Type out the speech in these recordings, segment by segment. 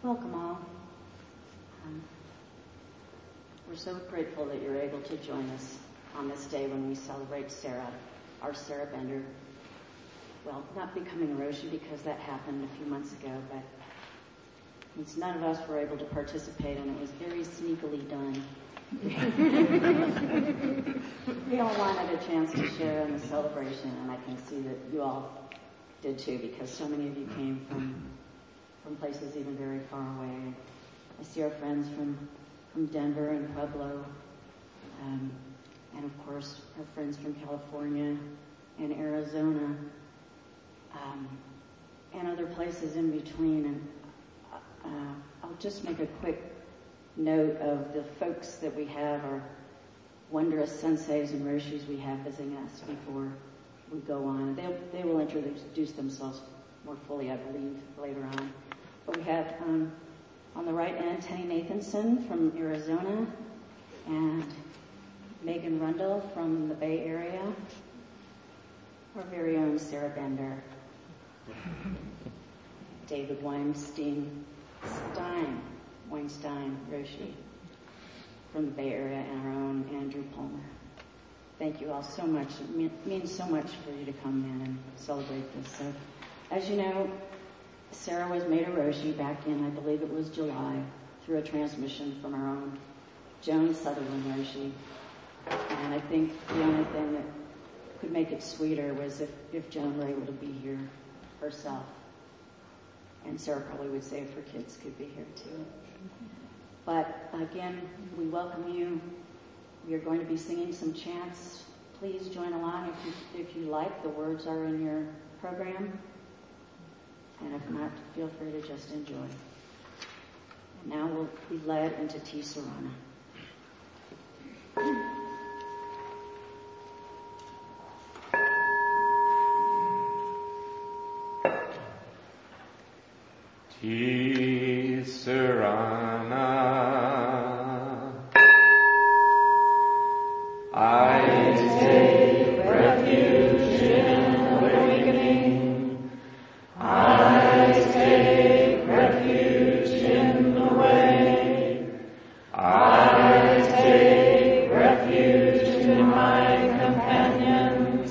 Welcome all. We're so grateful that you're able to join us on this day when we celebrate Sarah, our Sarah Bender. Well, not becoming a Roshi because that happened a few months ago, but since none of us were able to participate and it was very sneakily done, we all wanted a chance to share in the celebration, and I can see that you all did too because so many of you came from places even very far away. I see our friends from Denver and Pueblo, and of course our friends from California and Arizona, and other places in between. And I'll just make a quick note of the folks that we have, our wondrous senseis and roshis we have visiting us before we go on. They will introduce themselves more fully, I believe, later on. But we have on the right end Tenny Nathanson from Arizona and Megan Rundle from the Bay Area, our very own Sarah Bender, David Weinstein Roshi from the Bay Area, and our own Andrew Palmer. Thank you all so much. It means so much for you to come in and celebrate this. So, as you know, Sarah was made a Roshi back in, I believe it was July, through a transmission from our own Joan Sutherland Roshi. And I think the only thing that could make it sweeter was if Joan were able to be here herself. And Sarah probably would say if her kids could be here too. But again, we welcome you. We are going to be singing some chants. Please join along if you like. The words are in your program. And if not, feel free to just enjoy. And now we'll be led into T. Sarana. T. Sarana. I take refuge in awakening. I take refuge in the way. I take refuge in my companions.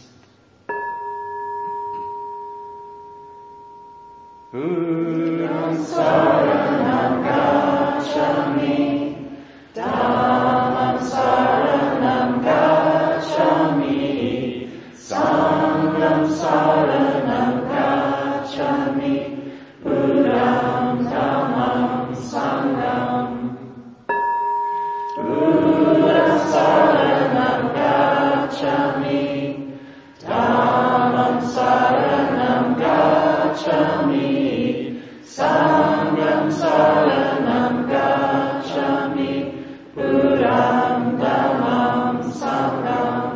Buddham saranam gacchami. Dhammam saranam gacchami. Sangham saranam gacchami. Buddham dhammam sangham. Buddham saranam gacchami. Dhammam saranam gacchami. Sangham saranam gacchami. Buddham dhammam sangham.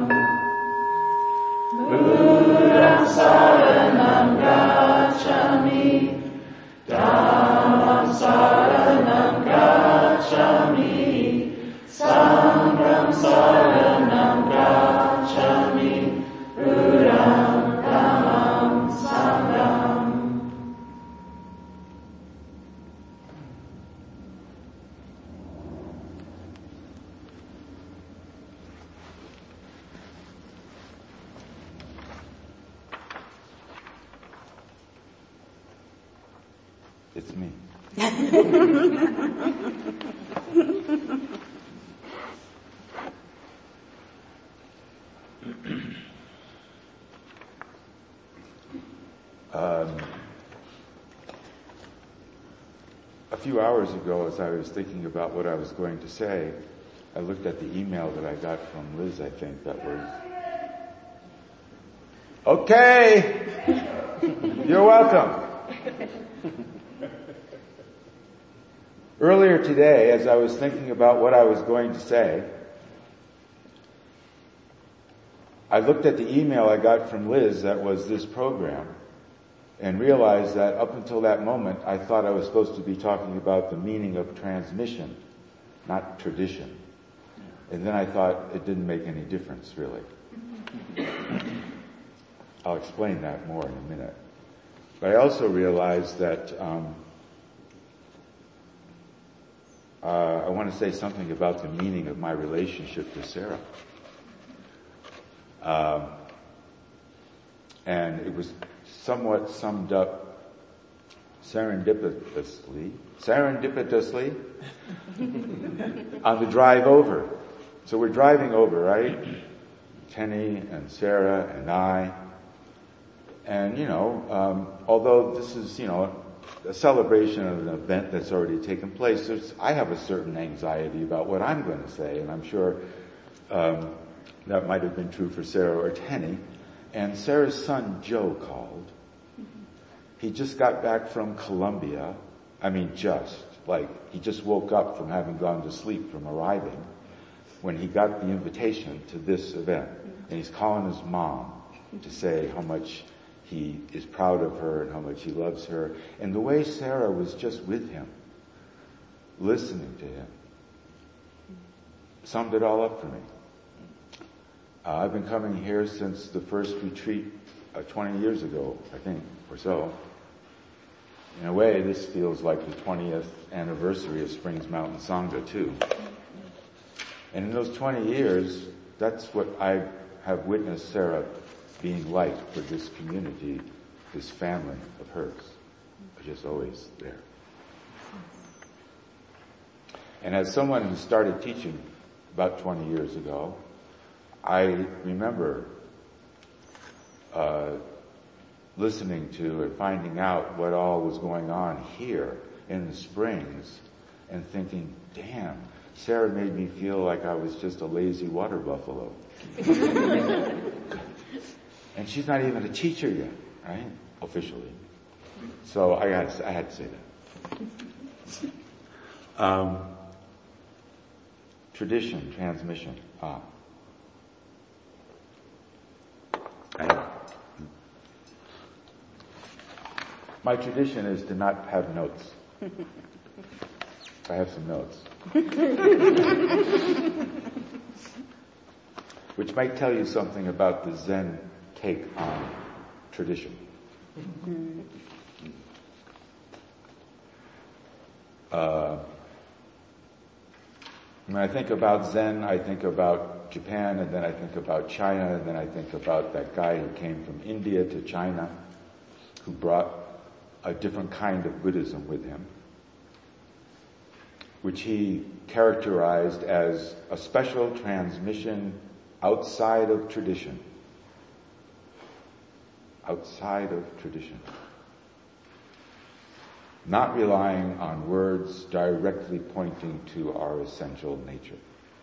Buddham saranam gacchami. Dhammam saranam gacchami. Sangham saranam gacchami. Buddham dhammam sangham. It's me. A few hours ago, as I was thinking about what I was going to say, I looked at the email that I got from Liz, I think, that was, okay, you're welcome. Earlier today, as I was thinking about what I was going to say, I looked at the email I got from Liz that was this program and realized that up until that moment, I thought I was supposed to be talking about the meaning of transmission, not tradition. And then I thought it didn't make any difference, really. I'll explain that more in a minute. But I also realized that I want to say something about the meaning of my relationship to Sarah. And it was somewhat summed up serendipitously on the drive over. So we're driving over, right? Tenny and Sarah and I. And, although this is, a celebration of an event that's already taken place, I have a certain anxiety about what I'm going to say, and I'm sure that might have been true for Sarah or Tenny. And Sarah's son, Joe, called. He just got back from Colombia. He just woke up from having gone to sleep from arriving when he got the invitation to this event. And he's calling his mom to say how much he is proud of her and how much he loves her. And the way Sarah was just with him, listening to him, summed it all up for me. I've been coming here since the first retreat 20 years ago, I think, or so. In a way, this feels like the 20th anniversary of Springs Mountain Sangha, too. And in those 20 years, that's what I have witnessed Sarah being like for this community, this family of hers. Just always there. And as someone who started teaching about 20 years ago, I remember listening to and finding out what all was going on here in the Springs and thinking, damn, Sarah made me feel like I was just a lazy water buffalo. And she's not even a teacher yet, right? Officially. So I had to say that. Tradition, transmission. My tradition is to not have notes. I have some notes. Which might tell you something about the Zen take on tradition. When I think about Zen, I think about Japan, and then I think about China, and then I think about that guy who came from India to China, who brought a different kind of Buddhism with him, which he characterized as a special transmission outside of tradition. Outside of tradition. Not relying on words directly pointing to our essential nature.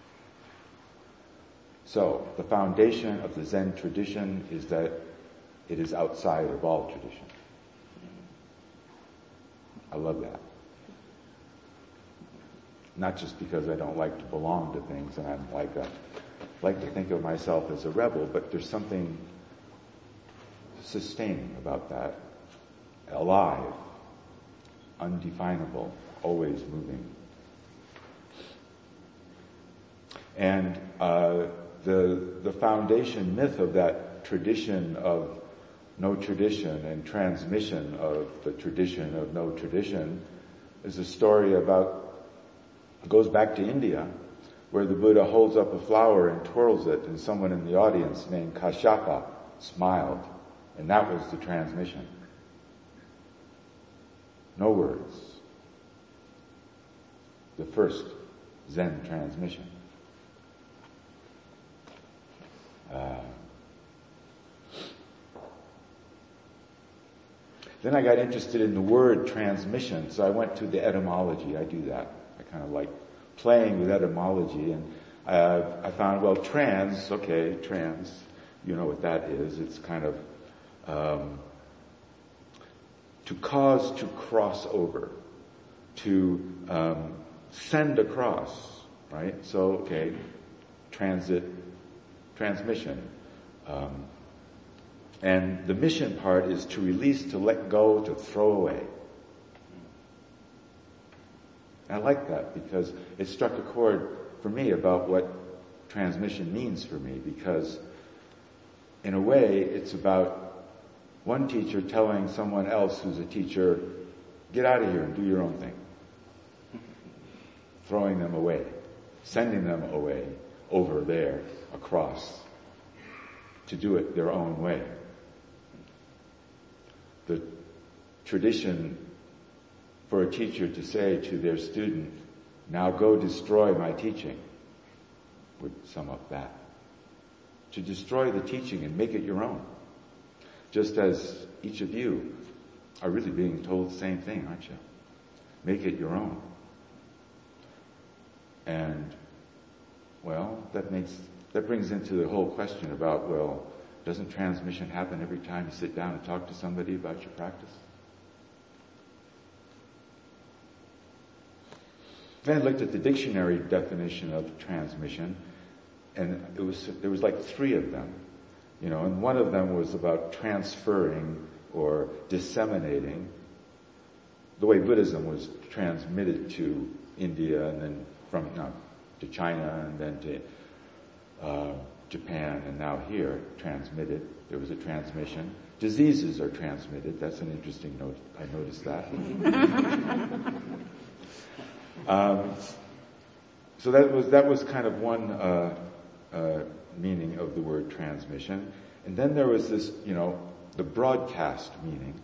So, the foundation of the Zen tradition is that it is outside of all tradition. I love that. Not just because I don't like to belong to things and I'm like to think of myself as a rebel, but there's something sustaining about that. Alive, undefinable, always moving. And the foundation myth of that tradition of no tradition and transmission of the tradition of no tradition is a story goes back to India, where the Buddha holds up a flower and twirls it, and someone in the audience named Kashyapa smiled, and that was the transmission. No words. The first Zen transmission. Then I got interested in the word transmission, so I went to the etymology. I do that. I kind of like playing with etymology, and I found, trans, you know what that is. It's kind of to cause to cross over, to send across, right? So, transmission. And the mission part is to release, to let go, to throw away. I like that because it struck a chord for me about what transmission means for me, because in a way it's about one teacher telling someone else who's a teacher, get out of here and do your own thing. throwing them away, sending them away, over there, across, to do it their own way. The tradition for a teacher to say to their student, now go destroy my teaching, would sum up that. To destroy the teaching and make it your own. Just as each of you are really being told the same thing, aren't you? Make it your own. And, well, that brings into the whole question about, well, doesn't transmission happen every time you sit down and talk to somebody about your practice? Then I looked at the dictionary definition of transmission, and there was like 3 of them, and one of them was about transferring or disseminating, the way Buddhism was transmitted to India and then to China and then to Japan and now here, transmitted. There was a transmission. Diseases are transmitted. That's an interesting note. I noticed that. So that was kind of one meaning of the word transmission. And then there was this, the broadcast meaning,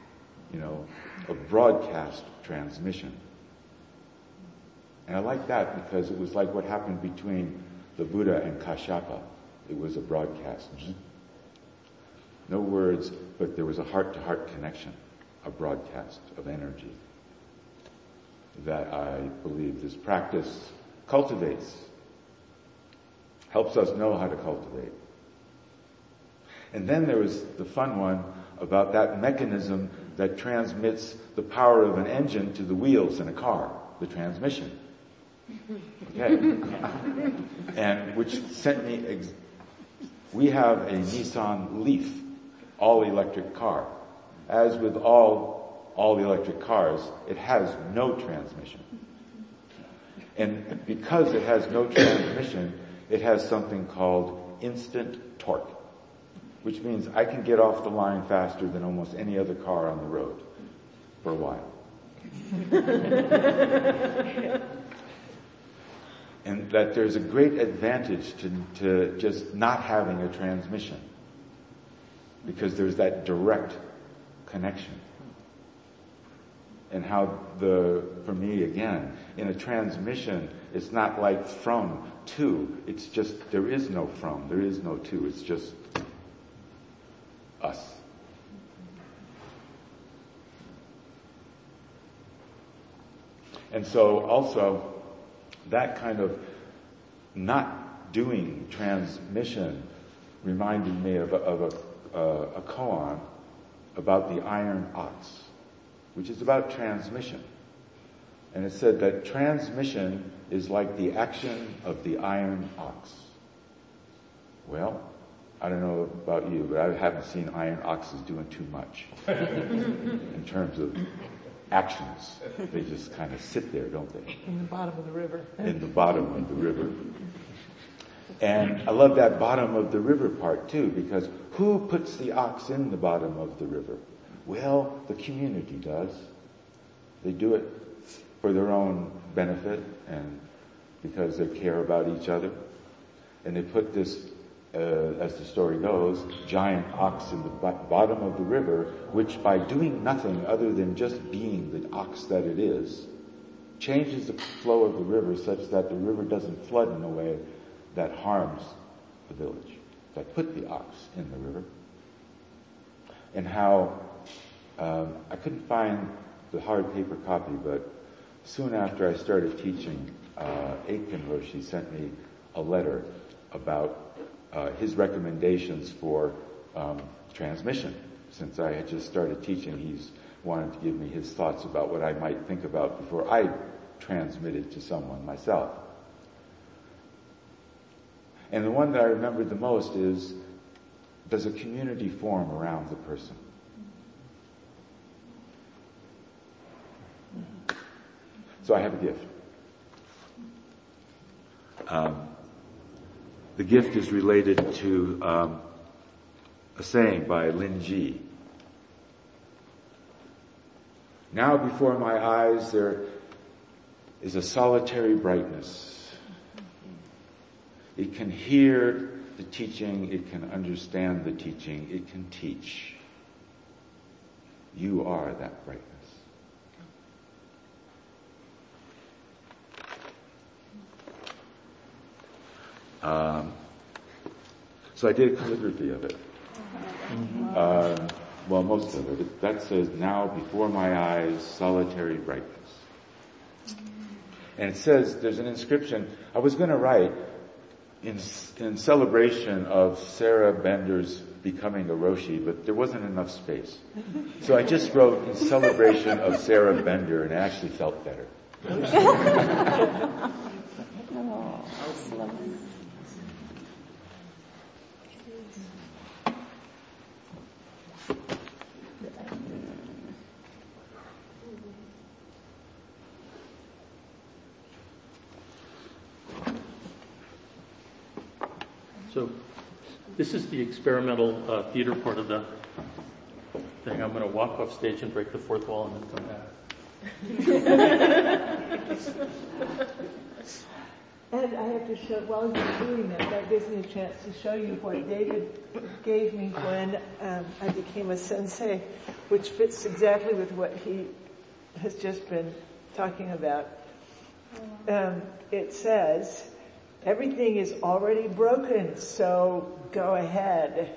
of broadcast transmission. And I like that because it was like what happened between the Buddha and Kashyapa. It was a broadcast. No words, but there was a heart-to-heart connection, a broadcast of energy that I believe this practice cultivates, helps us know how to cultivate. And then there was the fun one about that mechanism that transmits the power of an engine to the wheels in a car, the transmission. Okay. And which sent me, we have a Nissan Leaf, all-electric car. As with all electric cars, it has no transmission. And because it has no transmission, it has something called instant torque, which means I can get off the line faster than almost any other car on the road for a while. And that there's a great advantage to just not having a transmission, because there's that direct connection. And how for me again, in a transmission, it's not like from to. It's just, there is no from, there is no to. It's just us. And so also, that kind of not doing transmission reminded me of a koan about the iron ox, which is about transmission. And it said that transmission is like the action of the iron ox. Well, I don't know about you, but I haven't seen iron oxes doing too much in terms of actions. They just kind of sit there, don't they? In the bottom of the river. In the bottom of the river. And I love that bottom of the river part too, because who puts the ox in the bottom of the river? Well, the community does. They do it for their own benefit and because they care about each other. And they put this, as the story goes, giant ox in the bottom of the river, which by doing nothing other than just being the ox that it is, changes the flow of the river such that the river doesn't flood in a way that harms the village. So I put the ox in the river. And how I couldn't find the hard paper copy, but soon after I started teaching, Aitken Roshi sent me a letter about his recommendations for transmission. Since I had just started teaching, he's wanted to give me his thoughts about what I might think about before I transmitted to someone myself. And the one that I remembered the most is, does a community form around the person? So I have a gift. The gift is related to a saying by Lin Ji. Now before my eyes there is a solitary brightness. It can hear the teaching, it can understand the teaching, it can teach. You are that brightness. So I did a calligraphy of it. Well, most of it. That says, now before my eyes, solitary brightness. And it says, there's an inscription. I was going to write in celebration of Sarah Bender's becoming a Roshi, but there wasn't enough space. So I just wrote in celebration of Sarah Bender, and it actually felt better. Oh, that's lovely. So this is the experimental theater part of the thing. I'm going to walk off stage and break the fourth wall and then come back. And I have to show, while you're doing that gives me a chance to show you what David gave me when I became a sensei, which fits exactly with what he has just been talking about. It says, everything is already broken, so go ahead.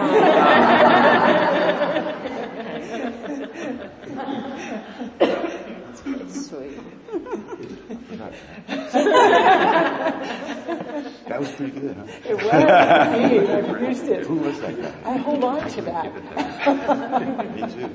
That's pretty sweet. That was pretty good, huh? It was. Indeed, I produced it. Who was that guy? I hold on to that. Me too.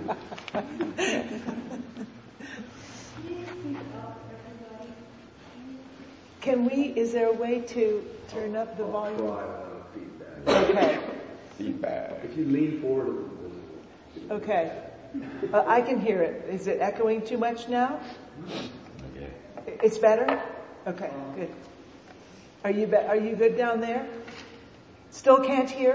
Is there a way to turn up the volume? Okay. Feedback. If you lean forward. Okay. I can hear it. Is it echoing too much now? Okay. It's better? Okay, good. Are you good down there? Still can't hear?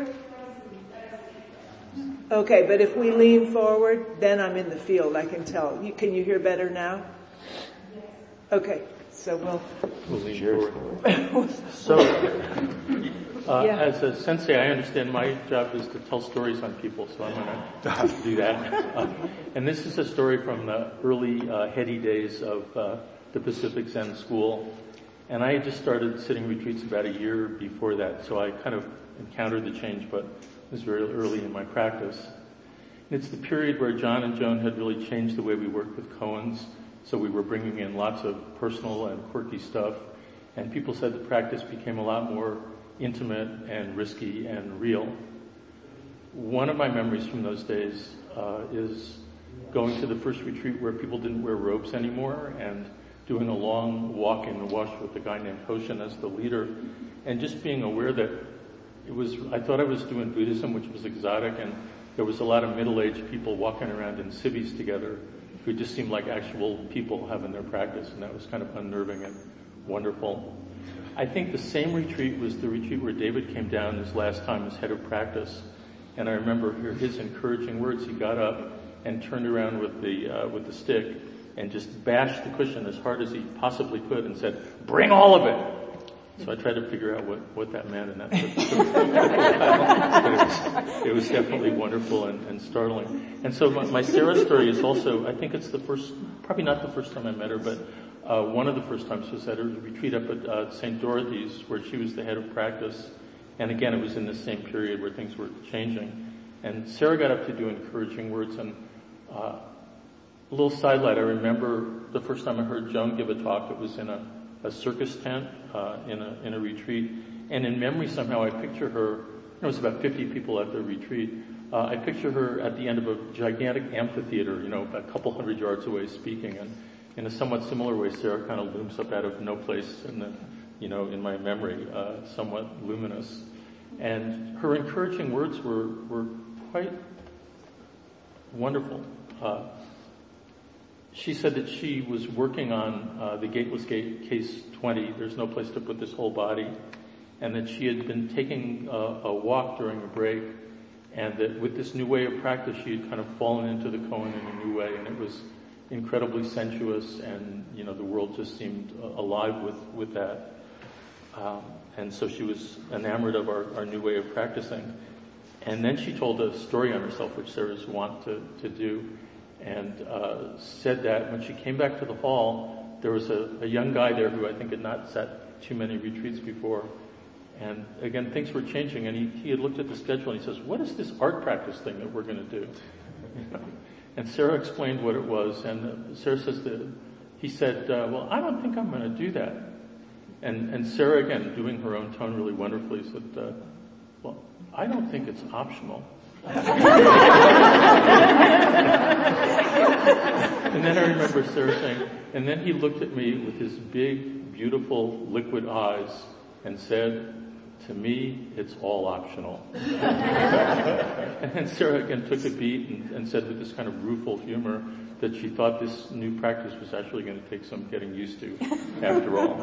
Okay, but if we lean forward, then I'm in the field, I can tell. Can you hear better now? Okay, so we'll lean Cheers. forward. So, Yeah. as a sensei, I understand my job is to tell stories on people, so I'm going to do that. And this is a story from the early heady days of the Pacific Zen School. And I had just started sitting retreats about a year before that, so I kind of encountered the change, but it was very early in my practice. And it's the period where John and Joan had really changed the way we worked with koans, so we were bringing in lots of personal and quirky stuff, and people said the practice became a lot more intimate and risky and real. One of my memories from those days is going to the first retreat where people didn't wear robes anymore and doing a long walk in the wash with a guy named Hoshin as the leader, and just being aware that I thought I was doing Buddhism, which was exotic, and there was a lot of middle-aged people walking around in civvies together who just seemed like actual people having their practice, and that was kind of unnerving and wonderful. I think the same retreat was the retreat where David came down his last time as head of practice, and I remember his encouraging words. He got up and turned around with the stick and just bashed the cushion as hard as he possibly could and said, "Bring all of it." So I tried to figure out what that meant, and it was definitely wonderful and startling. And so my Sarah story is also, I think it's probably not the first time I met her, but one of the first times was at a retreat up at St. Dorothy's, where she was the head of practice. And again, it was in the same period where things were changing. And Sarah got up to do encouraging words. And a little sidelight, I remember the first time I heard Joan give a talk, it was in a circus tent in a retreat. And in memory, somehow, I picture her, there was about 50 people at the retreat. I picture her at the end of a gigantic amphitheater, a couple hundred yards away speaking. And in a somewhat similar way, Sarah kind of looms up out of no place in my memory, somewhat luminous. And her encouraging words were quite wonderful. She said that she was working on the Gateless Gate, Case 20, There's No Place to Put This Whole Body, and that she had been taking a walk during a break, and that with this new way of practice, she had kind of fallen into the koan in a new way, and it incredibly sensuous, and the world just seemed alive with that. And so she was enamored of our new way of practicing. And then she told a story on herself, which Sarah's wont to do, and said that when she came back to the hall, there was a young guy there who I think had not sat too many retreats before. And again, things were changing, and he had looked at the schedule and he says, "What is this art practice thing that we're going to do?" And Sarah explained what it was, and Sarah says that he said, "Well, I don't think I'm going to do that." And Sarah, again, doing her own tone really wonderfully, said, "Well, I don't think it's optional." And then I remember Sarah saying, and then he looked at me with his big, beautiful, liquid eyes and said, "To me, it's all optional." And then Sarah again took a beat and said with this kind of rueful humor that she thought this new practice was actually going to take some getting used to after all.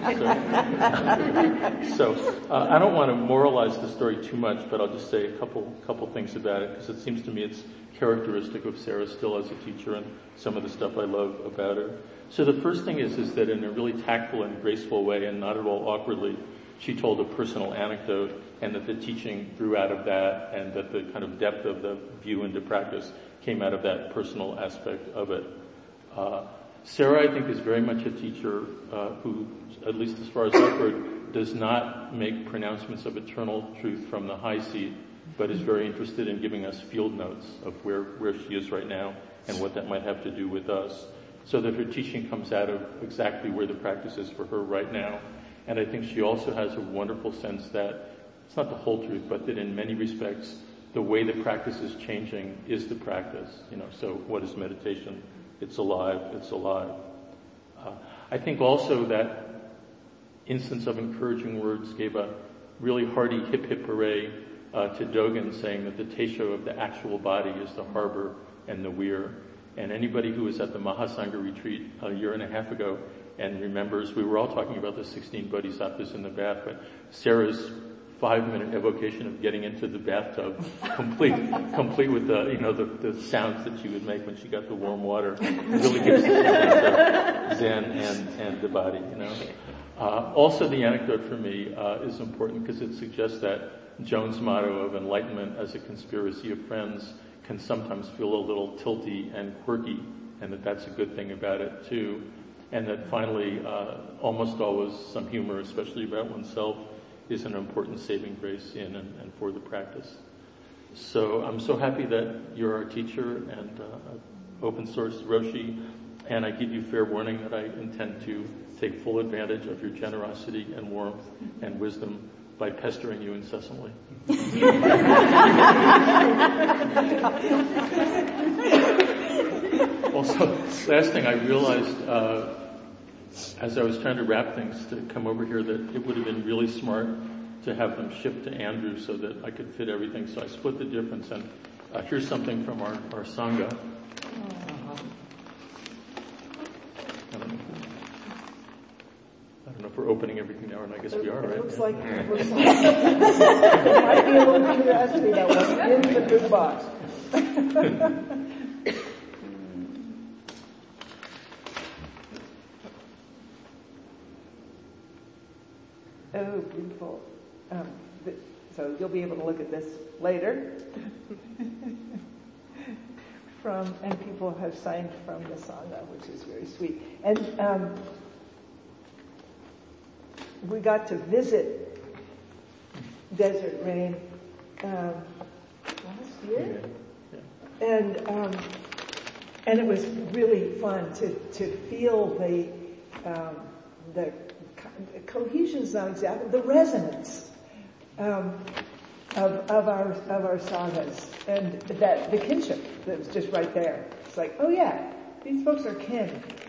So I don't want to moralize the story too much, but I'll just say a couple things about it, because it seems to me it's characteristic of Sarah still as a teacher and some of the stuff I love about her. So the first thing is that in a really tactful and graceful way, and not at all awkwardly, she told a personal anecdote, and that the teaching grew out of that, and that the kind of depth of the view into practice came out of that personal aspect of it. Sarah, I think, is very much a teacher who, at least as far as I've heard, does not make pronouncements of eternal truth from the high seat, but is very interested in giving us field notes of where she is right now and what that might have to do with us, so that her teaching comes out of exactly where the practice is for her right now. And I think she also has a wonderful sense that it's not the whole truth, but that in many respects, the way the practice is changing is the practice. So what is meditation? It's alive. It's alive. I think also that instance of encouraging words gave a really hearty hip hip hooray to Dogen, saying that the teisho of the actual body is the harbor and the weir. And anybody who was at the Mahasangha retreat a year and a half ago and remembers, we were all talking about the 16 bodhisattvas in the bath, but Sarah's 5-minute evocation of getting into the bathtub, complete with the sounds that she would make when she got the warm water, really gives us a sense of Zen and the body. Also, the anecdote for me is important because it suggests that Joan's motto of enlightenment as a conspiracy of friends can sometimes feel a little tilty and quirky, and that's a good thing about it too. And that finally, almost always some humor, especially about oneself, is an important saving grace in and for the practice. So I'm so happy that you're our teacher and open source Roshi, and I give you fair warning that I intend to take full advantage of your generosity and warmth and wisdom by pestering you incessantly. Also, last thing I realized as I was trying to wrap things to come over here, that it would have been really smart to have them shipped to Andrew so that I could fit everything. So I split the difference, and here's something from our Sangha. I don't know if we're opening everything now, and I guess we are, right? It looks like there might be a little curiosity about what's in the big box. Oh, beautiful. So you'll be able to look at this later. And people have signed from the Sangha, which is very sweet. And we got to visit Desert Rain last year, and it was really fun to feel the cohesion is not exactly the resonance of our sagas, and that the kinship that was just right there. It's like, oh yeah, these folks are kin.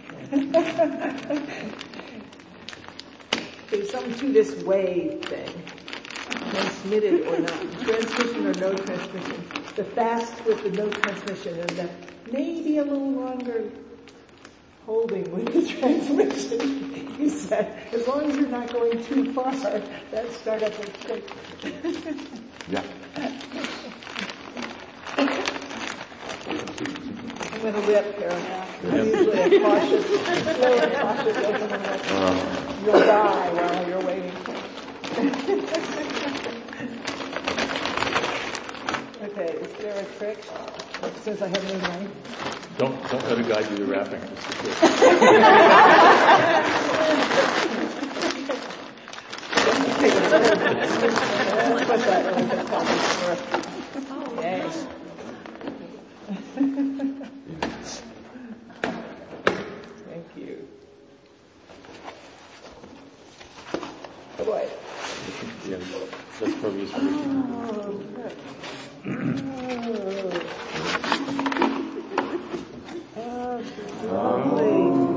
There's something to this wave thing, transmitted or not, transmission or no transmission. The fast with the no transmission, and the maybe a little longer holding with the transmission. He said, as long as you're not going too far, that startup is quick. Yeah. going to whip here. I'm usually a cautious, slow and cautious opener. You'll die while you're waiting. Okay, is there a trick? Since I have no money. Don't let a guy do the wrapping. Just the trick. Yes. Thank you. Oh boy. Yeah, that's probably his Oh, good. Lovely.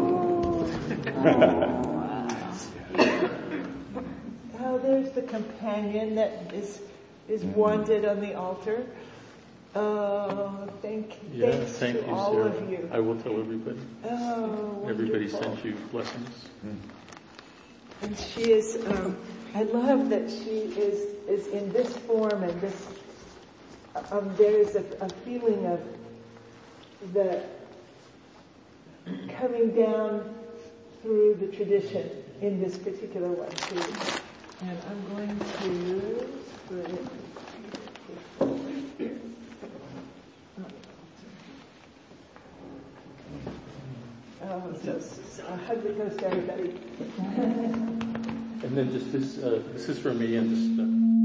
Oh, there's the companion that is wanted on the altar. Oh, thanks thank to you, all Sarah. of you. I will tell everybody. Oh, Everybody wonderful. sends you blessings. And she is, I love that she is in this form and this, there is a feeling of the coming down through the tradition in this particular one too. And I'm going to put it so a hug that goes to everybody. And then just this is for me and just...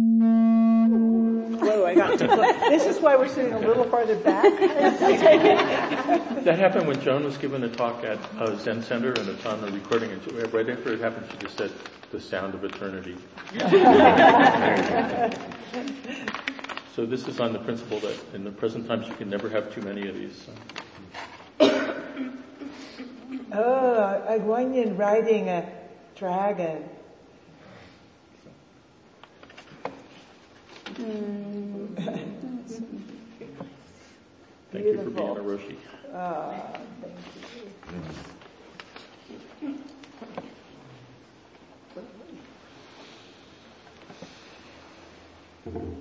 Whoa, I got too close. This is why we're sitting a little farther back. That happened when Joan was giving a talk at Zen Center, and it's on the recording. And right after it happened, she just said, "The sound of eternity." So this is on the principle that in the present times you can never have too many of these. Oh, a Guanyin riding a dragon. Thank you for being a Roshi. Thank you.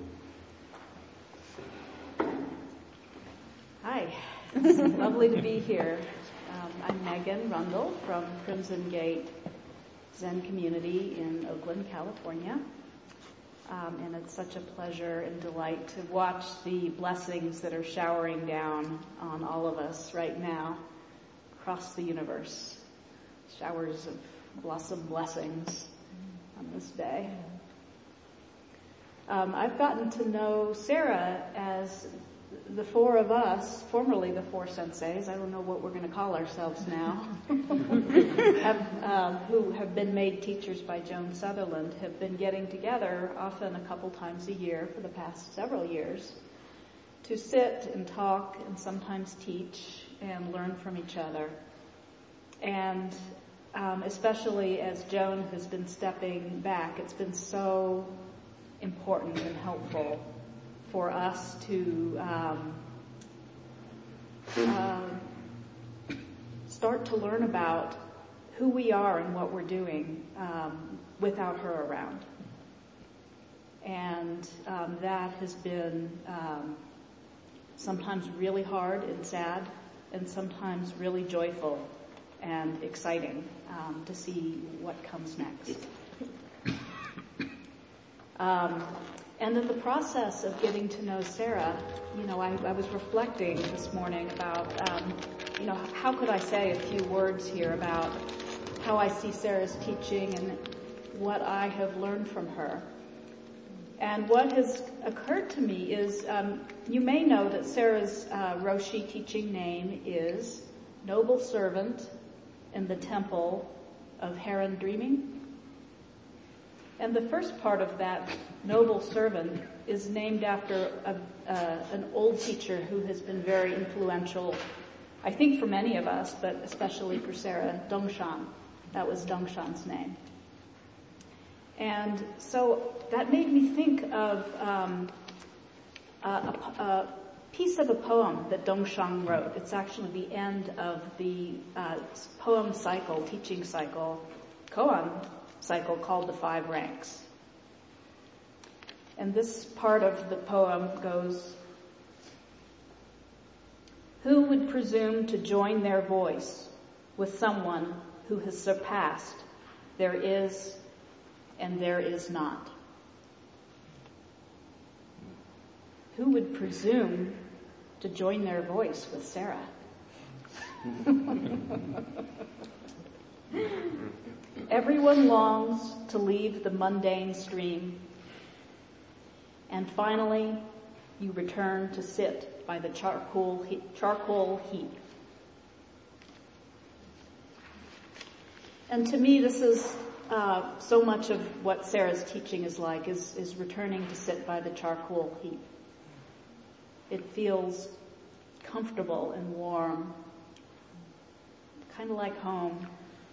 Hi, it's lovely to be here. I'm Megan Rundle from Crimson Gate Zen Community in Oakland, California. And it's such a pleasure and delight to watch the blessings that are showering down on all of us right now across the universe. Showers of blossom blessings on this day. I've gotten to know Sarah as the four of us, formerly the four senseis, I don't know what we're going to call ourselves now, who have been made teachers by Joan Sutherland, have been getting together often a couple times a year for the past several years to sit and talk and sometimes teach and learn from each other. And especially as Joan has been stepping back, it's been so important and helpful for us to start to learn about who we are and what we're doing without her around. And that has been sometimes really hard and sad, and sometimes really joyful and exciting to see what comes next. And in the process of getting to know Sarah, I was reflecting this morning about, how could I say a few words here about how I see Sarah's teaching and what I have learned from her. And what has occurred to me is, you may know that Sarah's Roshi teaching name is Noble Servant in the Temple of Heron Dreaming. And the first part of that noble servant is named after an old teacher who has been very influential, I think for many of us, but especially for Sarah, Dongshan. That was Dongshan's name. And so that made me think of a piece of a poem that Dongshan wrote. It's actually the end of the poem cycle, teaching cycle, koan cycle called The Five Ranks. And this part of the poem goes, Who would presume to join their voice with someone who has surpassed there is and there is not? Who would presume to join their voice with Sarah? Everyone longs to leave the mundane stream, and finally you return to sit by the charcoal heap. And to me, this is so much of what Sarah's teaching is like, is returning to sit by the charcoal heap. It feels comfortable and warm, kind of like home.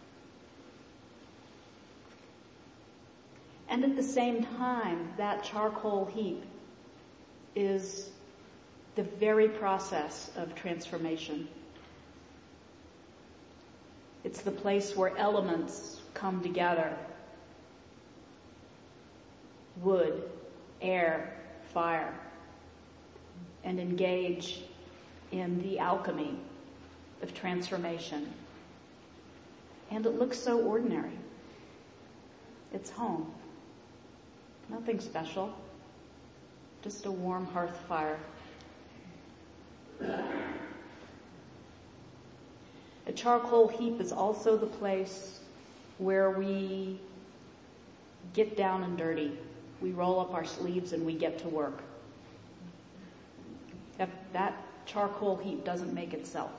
And at the same time, that charcoal heap is the very process of transformation. It's the place where elements come together. Wood, air, fire, and engage in the alchemy of transformation. And it looks so ordinary. It's home. Nothing special. Just a warm hearth fire. A charcoal heap is also the place where we get down and dirty. We roll up our sleeves and we get to work. That charcoal heap doesn't make itself.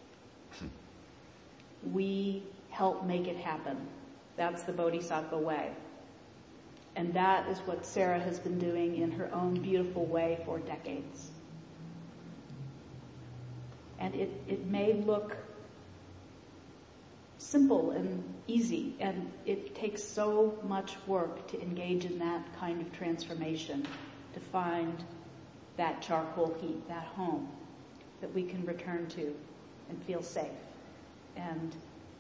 We help make it happen. That's the Bodhisattva way. And that is what Sarah has been doing in her own beautiful way for decades. And it may look simple and easy, and it takes so much work to engage in that kind of transformation, to find that charcoal heap, that home that we can return to and feel safe and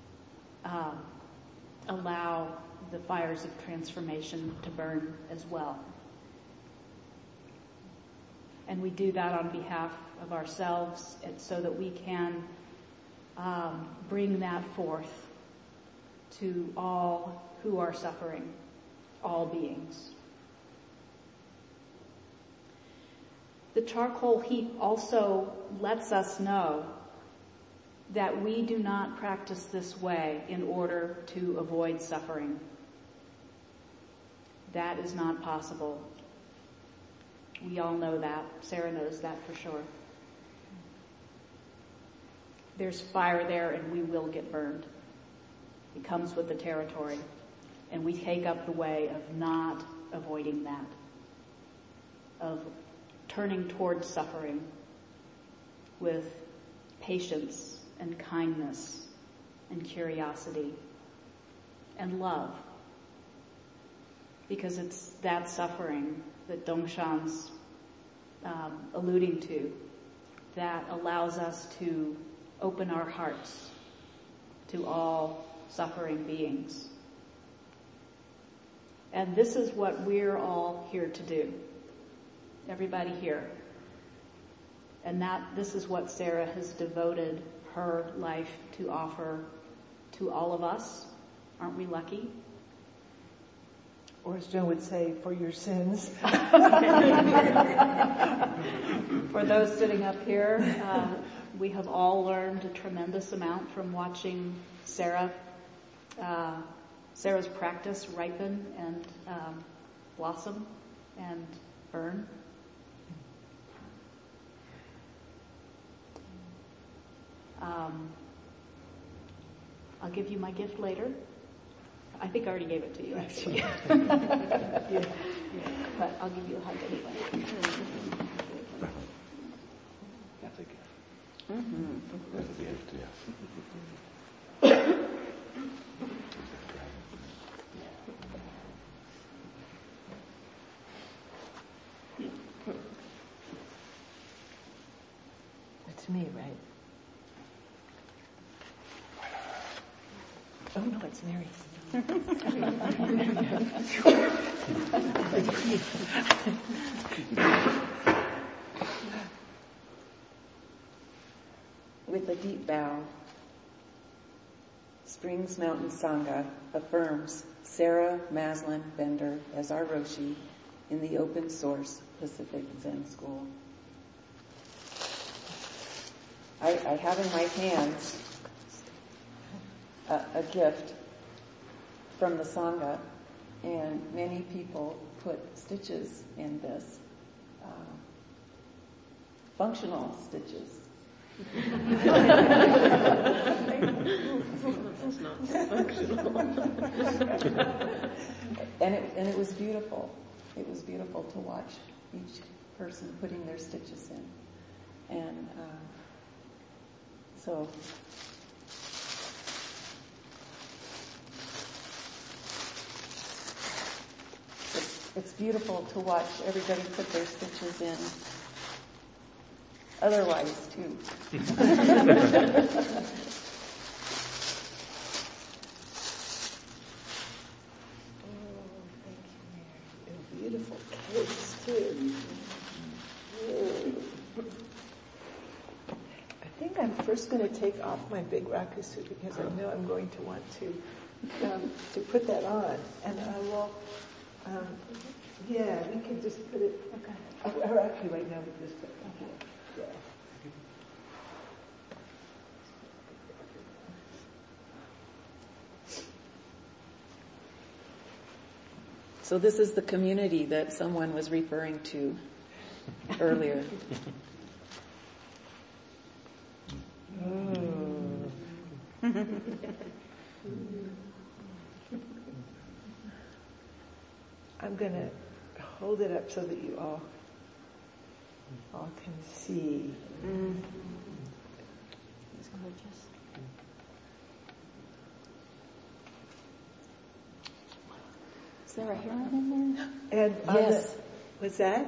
allow the fires of transformation to burn as well. And we do that on behalf of ourselves so that we can bring that forth to all who are suffering, all beings. The charcoal heap also lets us know that we do not practice this way in order to avoid suffering. That is not possible. We all know that. Sarah knows that for sure. There's fire there and we will get burned. It comes with the territory. And we take up the way of not avoiding that, of turning towards suffering with patience and kindness and curiosity and love. Because it's that suffering that Dongshan's alluding to that allows us to open our hearts to all suffering beings. And this is what we're all here to do. Everybody here. And this is what Sarah has devoted her life to offer to all of us. Aren't we lucky? Or as Joe would say, for your sins. For those sitting up here, we have all learned a tremendous amount from watching Sarah's practice ripen and blossom and burn. I'll give you my gift later. I think I already gave it to you, actually. Yeah. But I'll give you a hug anyway. That's a gift. Mm-hmm. That's a gift, yeah. It's me, right? Oh no, it's Mary's. a deep bow. Springs Mountain Sangha affirms Sarah Maslin Bender as our Roshi in the open source Pacific Zen School. I have in my hands a gift from the Sangha, and many people put stitches in this, functional stitches. And it was beautiful. It was beautiful to watch each person putting their stitches in. And so it's beautiful to watch everybody put their stitches in. Otherwise, too. Beautiful cakes, too. I think I'm first going to take off my big rakusu because I know I'm going to want to put that on. And I will, we can just put it, or actually right now we just put it here. Yeah. So this is the community that someone was referring to earlier. I'm going to hold it up so that you all can see. It's gorgeous. Is there a heron in there? And Yes. Was that?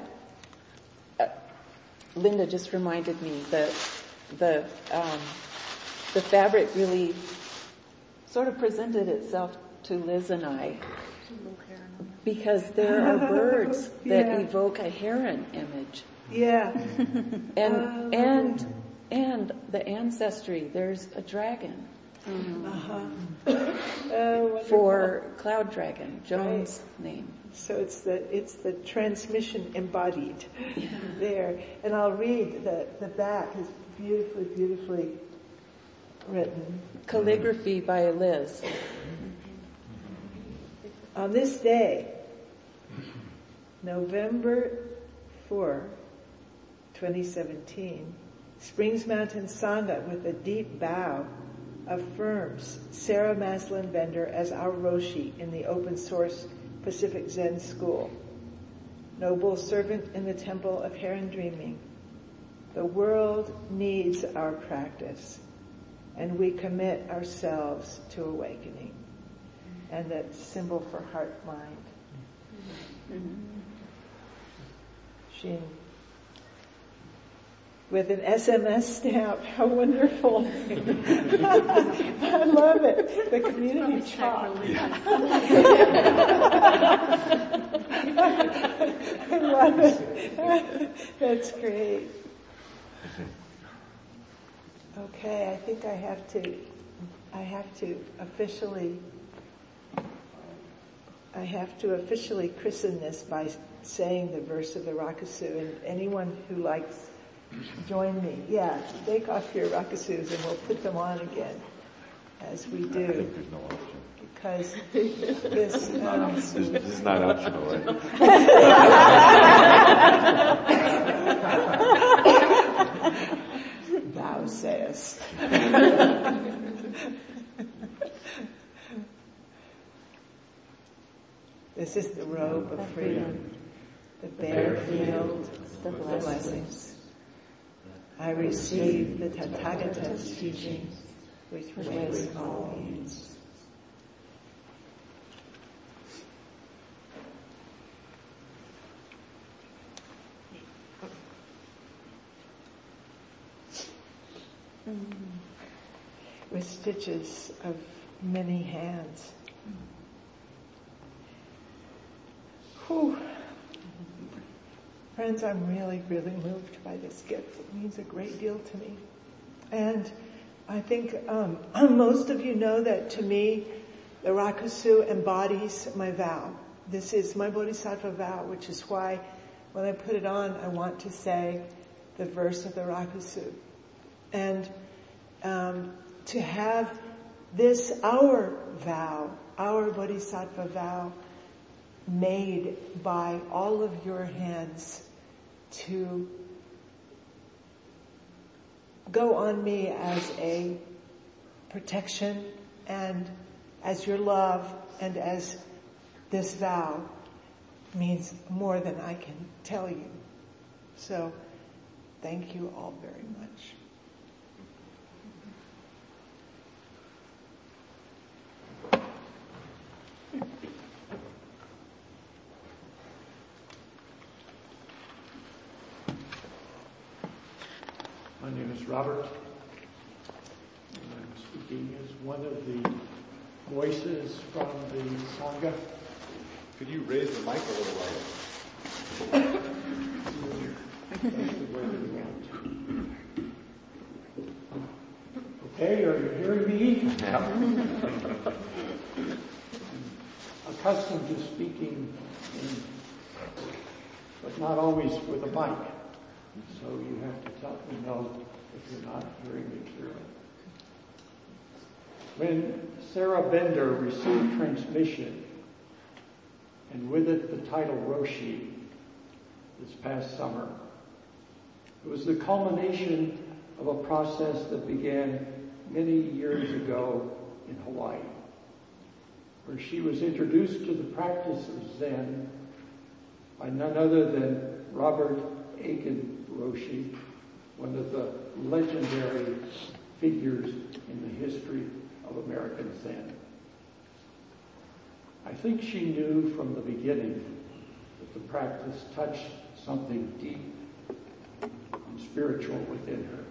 Linda just reminded me that the fabric really sort of presented itself to Liz and I because there are birds that evoke a heron image. Yeah. And the ancestry, there's a dragon. For Cloud Dragon, Joan's name. So it's the transmission embodied there. And I'll read the back is beautifully written. Calligraphy by Liz. On this day, November 4, 2017, Springs Mountain Sangha with a deep bow affirms Sarah Maslin Bender as our Roshi in the open source Pacific Zen School. Noble servant in the temple of Heron Dreaming, the world needs our practice, and we commit ourselves to awakening. And that symbol for heart mind. Shin. With an SMS stamp. How wonderful. I love it. The community chalk. I love it. That's great. Okay, I think I have to officially christen this by saying the verse of the Rakusu, and anyone who likes, join me. Yeah, take off your Rakusus and we'll put them on again, as we do. I think there's no option. Because this This is not optional, right? Thou sayest. This is the robe of freedom, the bare field, the blessings. I receive the Tathagata's teachings, which weighs all beings. With stitches of many hands. Whew. Friends, I'm really moved by this gift. It means a great deal to me. And I think most of you know that to me, the Rakusu embodies my vow. This is my Bodhisattva vow, which is why when I put it on, I want to say the verse of the Rakusu. And to have this, our vow, our Bodhisattva vow, made by all of your hands to go on me as a protection and as your love and as this vow means more than I can tell you. So thank you all very much. My name is Robert, and I'm speaking as one of the voices from the Sangha. Could you raise the mic a little That's the way we want. Okay, are you hearing me? Yeah. I'm accustomed to speaking, but not always with a mic. So you have to let me know if you're not hearing me clearly. When Sarah Bender received transmission, and with it the title Roshi, this past summer, it was the culmination of a process that began many years ago in Hawaii, where she was introduced to the practice of Zen by none other than Robert Aiken Roshi, one of the legendary figures in the history of American Zen. I think she knew from the beginning that the practice touched something deep and spiritual within her.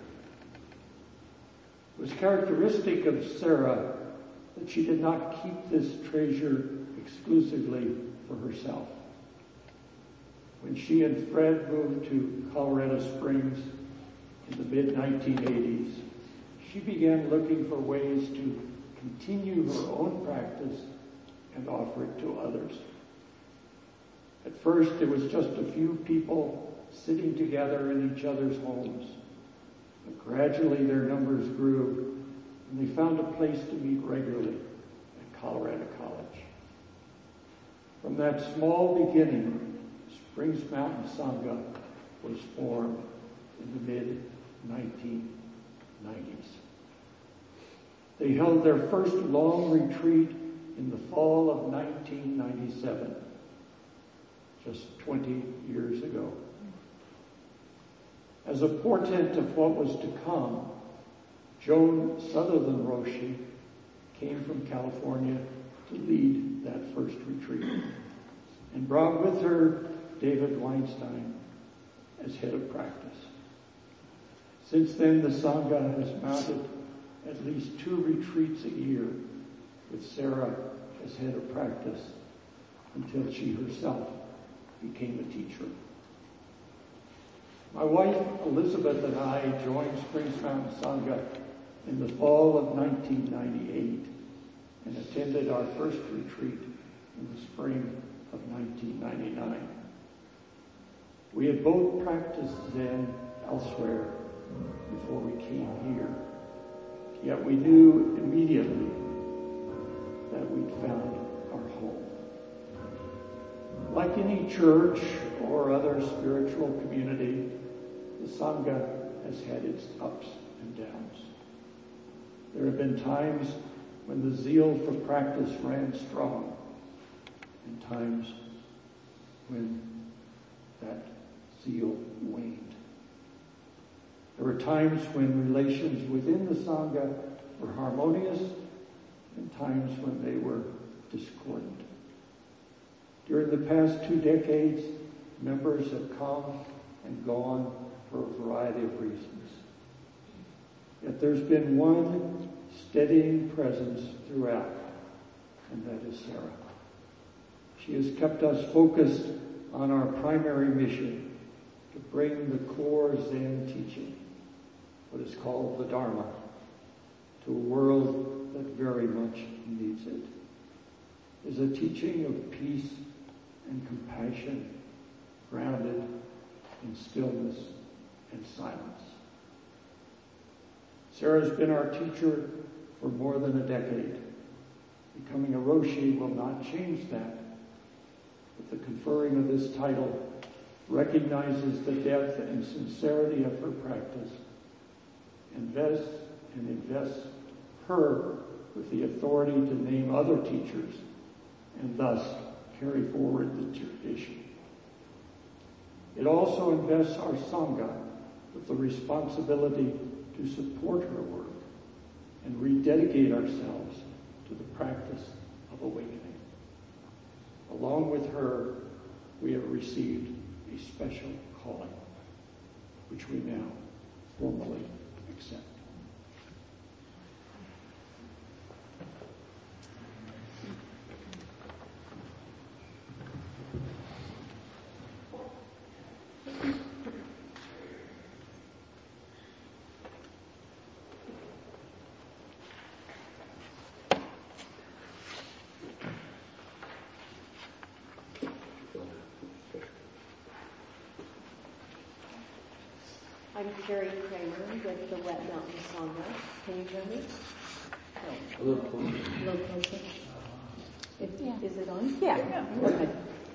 It was characteristic of Sarah that she did not keep this treasure exclusively for herself. When she and Fred moved to Colorado Springs in the mid-1980s, she began looking for ways to continue her own practice and offer it to others. At first, it was just a few people sitting together in each other's homes. But gradually their numbers grew, and they found a place to meet regularly at Colorado College. From that small beginning, Springs Mountain Sangha was formed in the mid-1990s. They held their first long retreat in the fall of 1997, just 20 years ago. As a portent of what was to come, Joan Sutherland Roshi came from California to lead that first retreat and brought with her David Weinstein as head of practice. Since then, the Sangha has mounted at least 2 retreats a year with Sarah as head of practice until she herself became a teacher. My wife, Elizabeth, and I joined Springs Mountain Sangha in the fall of 1998 and attended our first retreat in the spring of 1999. We had both practiced Zen elsewhere before we came here, yet we knew immediately that we'd found our home. Like any church or other spiritual community, the Sangha has had its ups and downs. There have been times when the zeal for practice ran strong, and times when that zeal waned. There were times when relations within the Sangha were harmonious, and times when they were discordant. During the past 2 decades, members have come and gone for a variety of reasons. Yet there's been one steadying presence throughout, and that is Sarah. She has kept us focused on our primary mission to bring the core Zen teaching, what is called the Dharma, to a world that very much needs it, is a teaching of peace and compassion grounded in stillness and silence. Sarah's been our teacher for more than a decade. Becoming a Roshi will not change that, but the conferring of this title recognizes the depth and sincerity of her practice, invests her with the authority to name other teachers and thus carry forward the tradition. It also invests our Sangha with the responsibility to support her work and rededicate ourselves to the practice of awakening. Along with her, we have received a special calling, which we now formally accept. I'm Carrie Kramer with the Wet Mountain Sangha. Can you hear me? No. A little closer. Is it on? Yeah. Okay.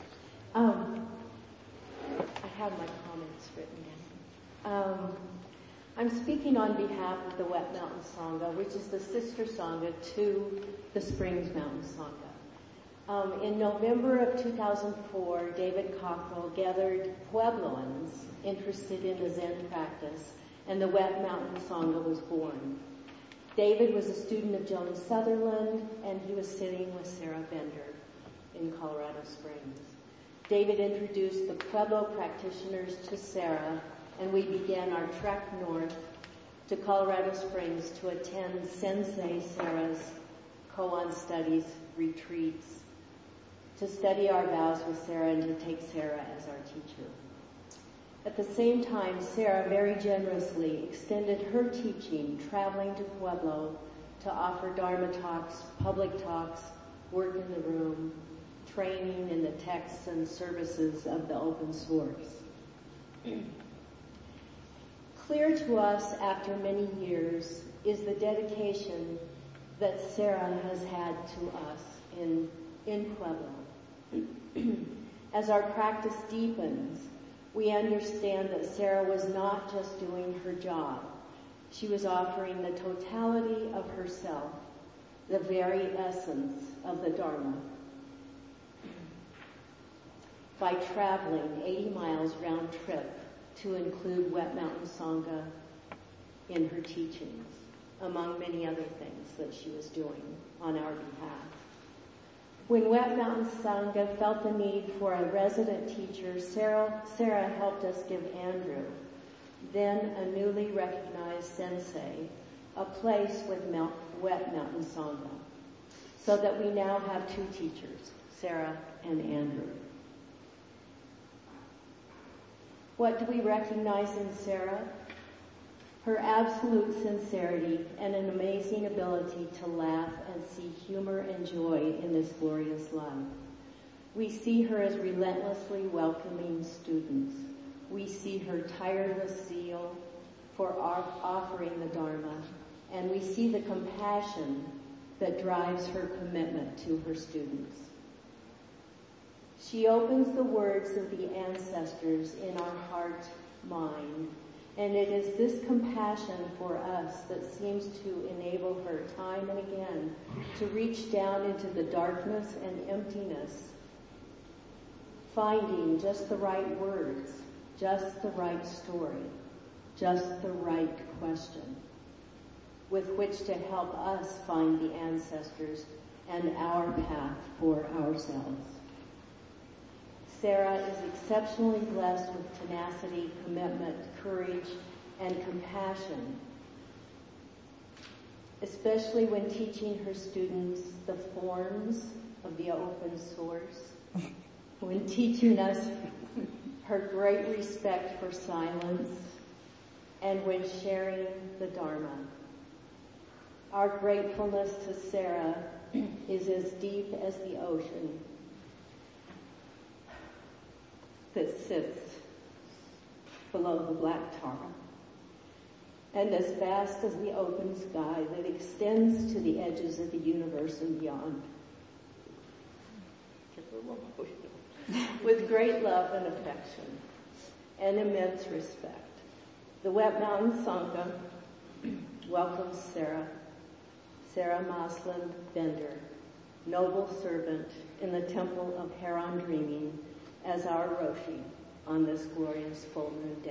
I have my comments written down. I'm speaking on behalf of the Wet Mountain Sangha, which is the sister Sangha to the Springs Mountain Sangha. In November of 2004, David Cockrell gathered Puebloans interested in the Zen practice, and the Wet Mountain Sangha was born. David was a student of Joan Sutherland, and he was sitting with Sarah Bender in Colorado Springs. David introduced the Pueblo practitioners to Sarah, and we began our trek north to Colorado Springs to attend Sensei Sarah's koan studies retreats, to study our vows with Sarah and to take Sarah as our teacher. At the same time, Sarah very generously extended her teaching, traveling to Pueblo to offer Dharma talks, public talks, work in the room, training in the texts and services of the open source. Clear to us after many years is the dedication that Sarah has had to us in Pueblo. As our practice deepens, we understand that Sarah was not just doing her job. She was offering the totality of herself, the very essence of the Dharma, by traveling 80 miles round trip to include Wet Mountain Sangha in her teachings, among many other things that she was doing on our behalf. When Wet Mountain Sangha felt the need for a resident teacher, Sarah helped us give Andrew, then a newly recognized sensei, a place with Wet Mountain Sangha, so that we now have two teachers, Sarah and Andrew. What do we recognize in Sarah? Her absolute sincerity and an amazing ability to laugh and see humor and joy in this glorious life. We see her as relentlessly welcoming students. We see her tireless zeal for offering the Dharma, and we see the compassion that drives her commitment to her students. She opens the words of the ancestors in our heart, mind, and it is this compassion for us that seems to enable her time and again to reach down into the darkness and emptiness, finding just the right words, just the right story, just the right question, with which to help us find the ancestors and our path for ourselves. Sarah is exceptionally blessed with tenacity, commitment, courage, and compassion, especially when teaching her students the forms of the open source, when teaching us her great respect for silence, and when sharing the Dharma. Our gratefulness to Sarah is as deep as the ocean that sits below the black tar, and as vast as the open sky that extends to the edges of the universe and beyond. With great love and affection and immense respect, the Wet Mountain Sangha welcomes Sarah Maslin Bender, noble servant in the Temple of Heron Dreaming, as our Roshi on this glorious full moon day.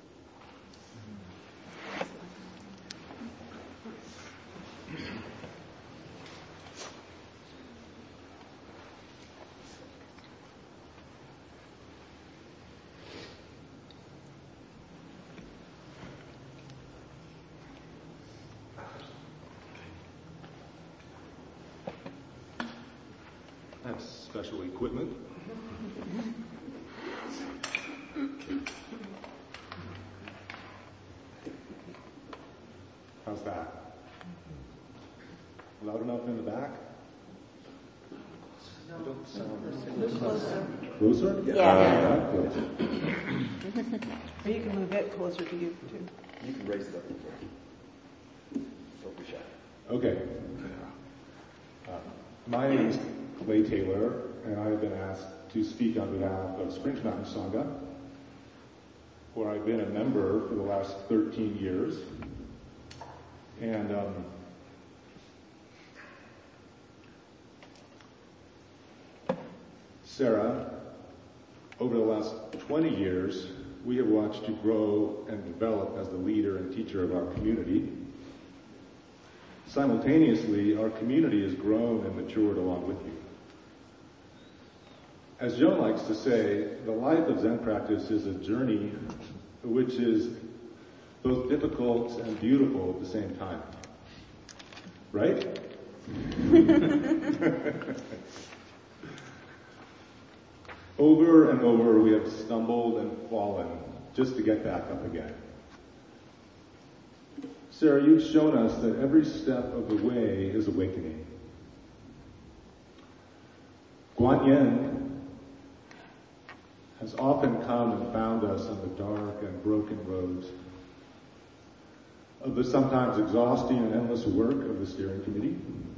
That's special equipment. How's that? Loud enough in the back? You don't sound Closer. closer? Yeah. Closer. Or you can move it closer to you, too. You can raise it up. Don't be shy. Okay. My name is Clay Taylor, and I have been asked to speak on behalf of Springs Mountain Sangha, where I've been a member for the last 13 years. And Sarah, over the last 20 years, we have watched you grow and develop as the leader and teacher of our community. Simultaneously, our community has grown and matured along with you. As Joan likes to say, the life of Zen practice is a journey which is both difficult and beautiful at the same time. Right? Over and over we have stumbled and fallen just to get back up again. Sarah, you've shown us that every step of the way is awakening. Guan Yin has often come and found us on the dark and broken roads of the sometimes exhausting and endless work of the steering committee,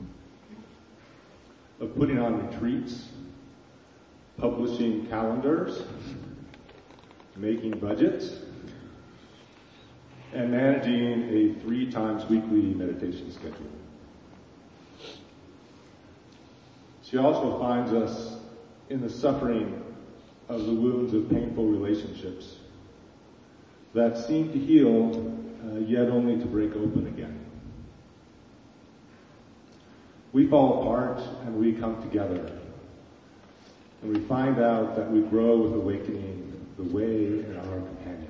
of putting on retreats, publishing calendars, making budgets, and managing a 3 times weekly meditation schedule. She also finds us in the suffering of the wounds of painful relationships that seem to heal, yet only to break open again. We fall apart and we come together, and we find out that we grow with awakening the way and our companions.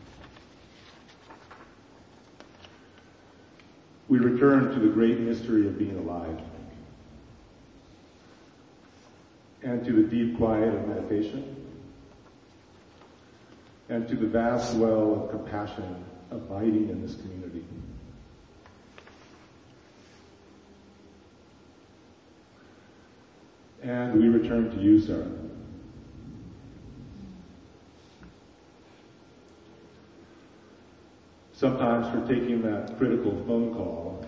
We return to the great mystery of being alive, and to the deep quiet of meditation, and to the vast well of compassion abiding in this community. And we return to you, Sarah. Sometimes for taking that critical phone call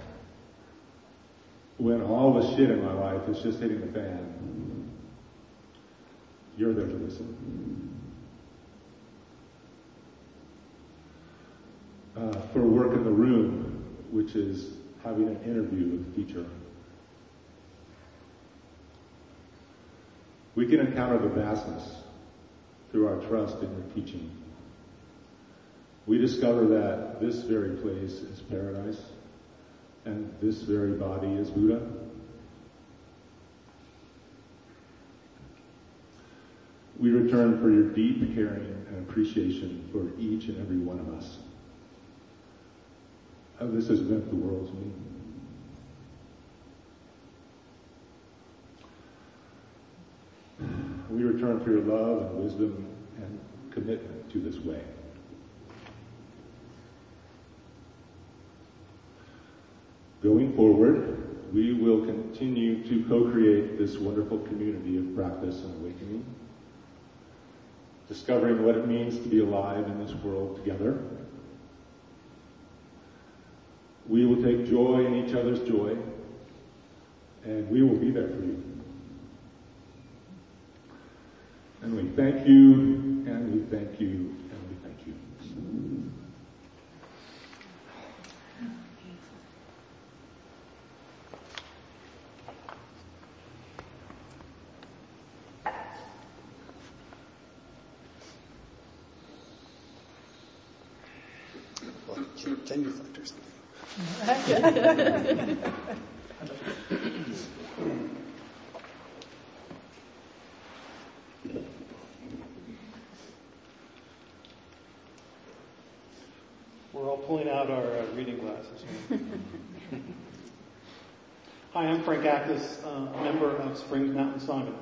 when all the shit in my life is just hitting the fan. You're there to listen. For work in the room, which is having an interview with the teacher. We can encounter the vastness through our trust in your teaching. We discover that this very place is paradise, and this very body is Buddha. We return for your deep caring and appreciation for each and every one of us. This has meant the world to me. We return for your love and wisdom and commitment to this way. Going forward, we will continue to co-create this wonderful community of practice and awakening, discovering what it means to be alive in this world together. We will take joy in each other's joy, and we will be there for you. And we thank you, and we thank you, and we thank you. Well, genuflectors. We're all pulling out our reading glasses. Hi, I'm Frank Actis, a member of Springs Mountain Sangha.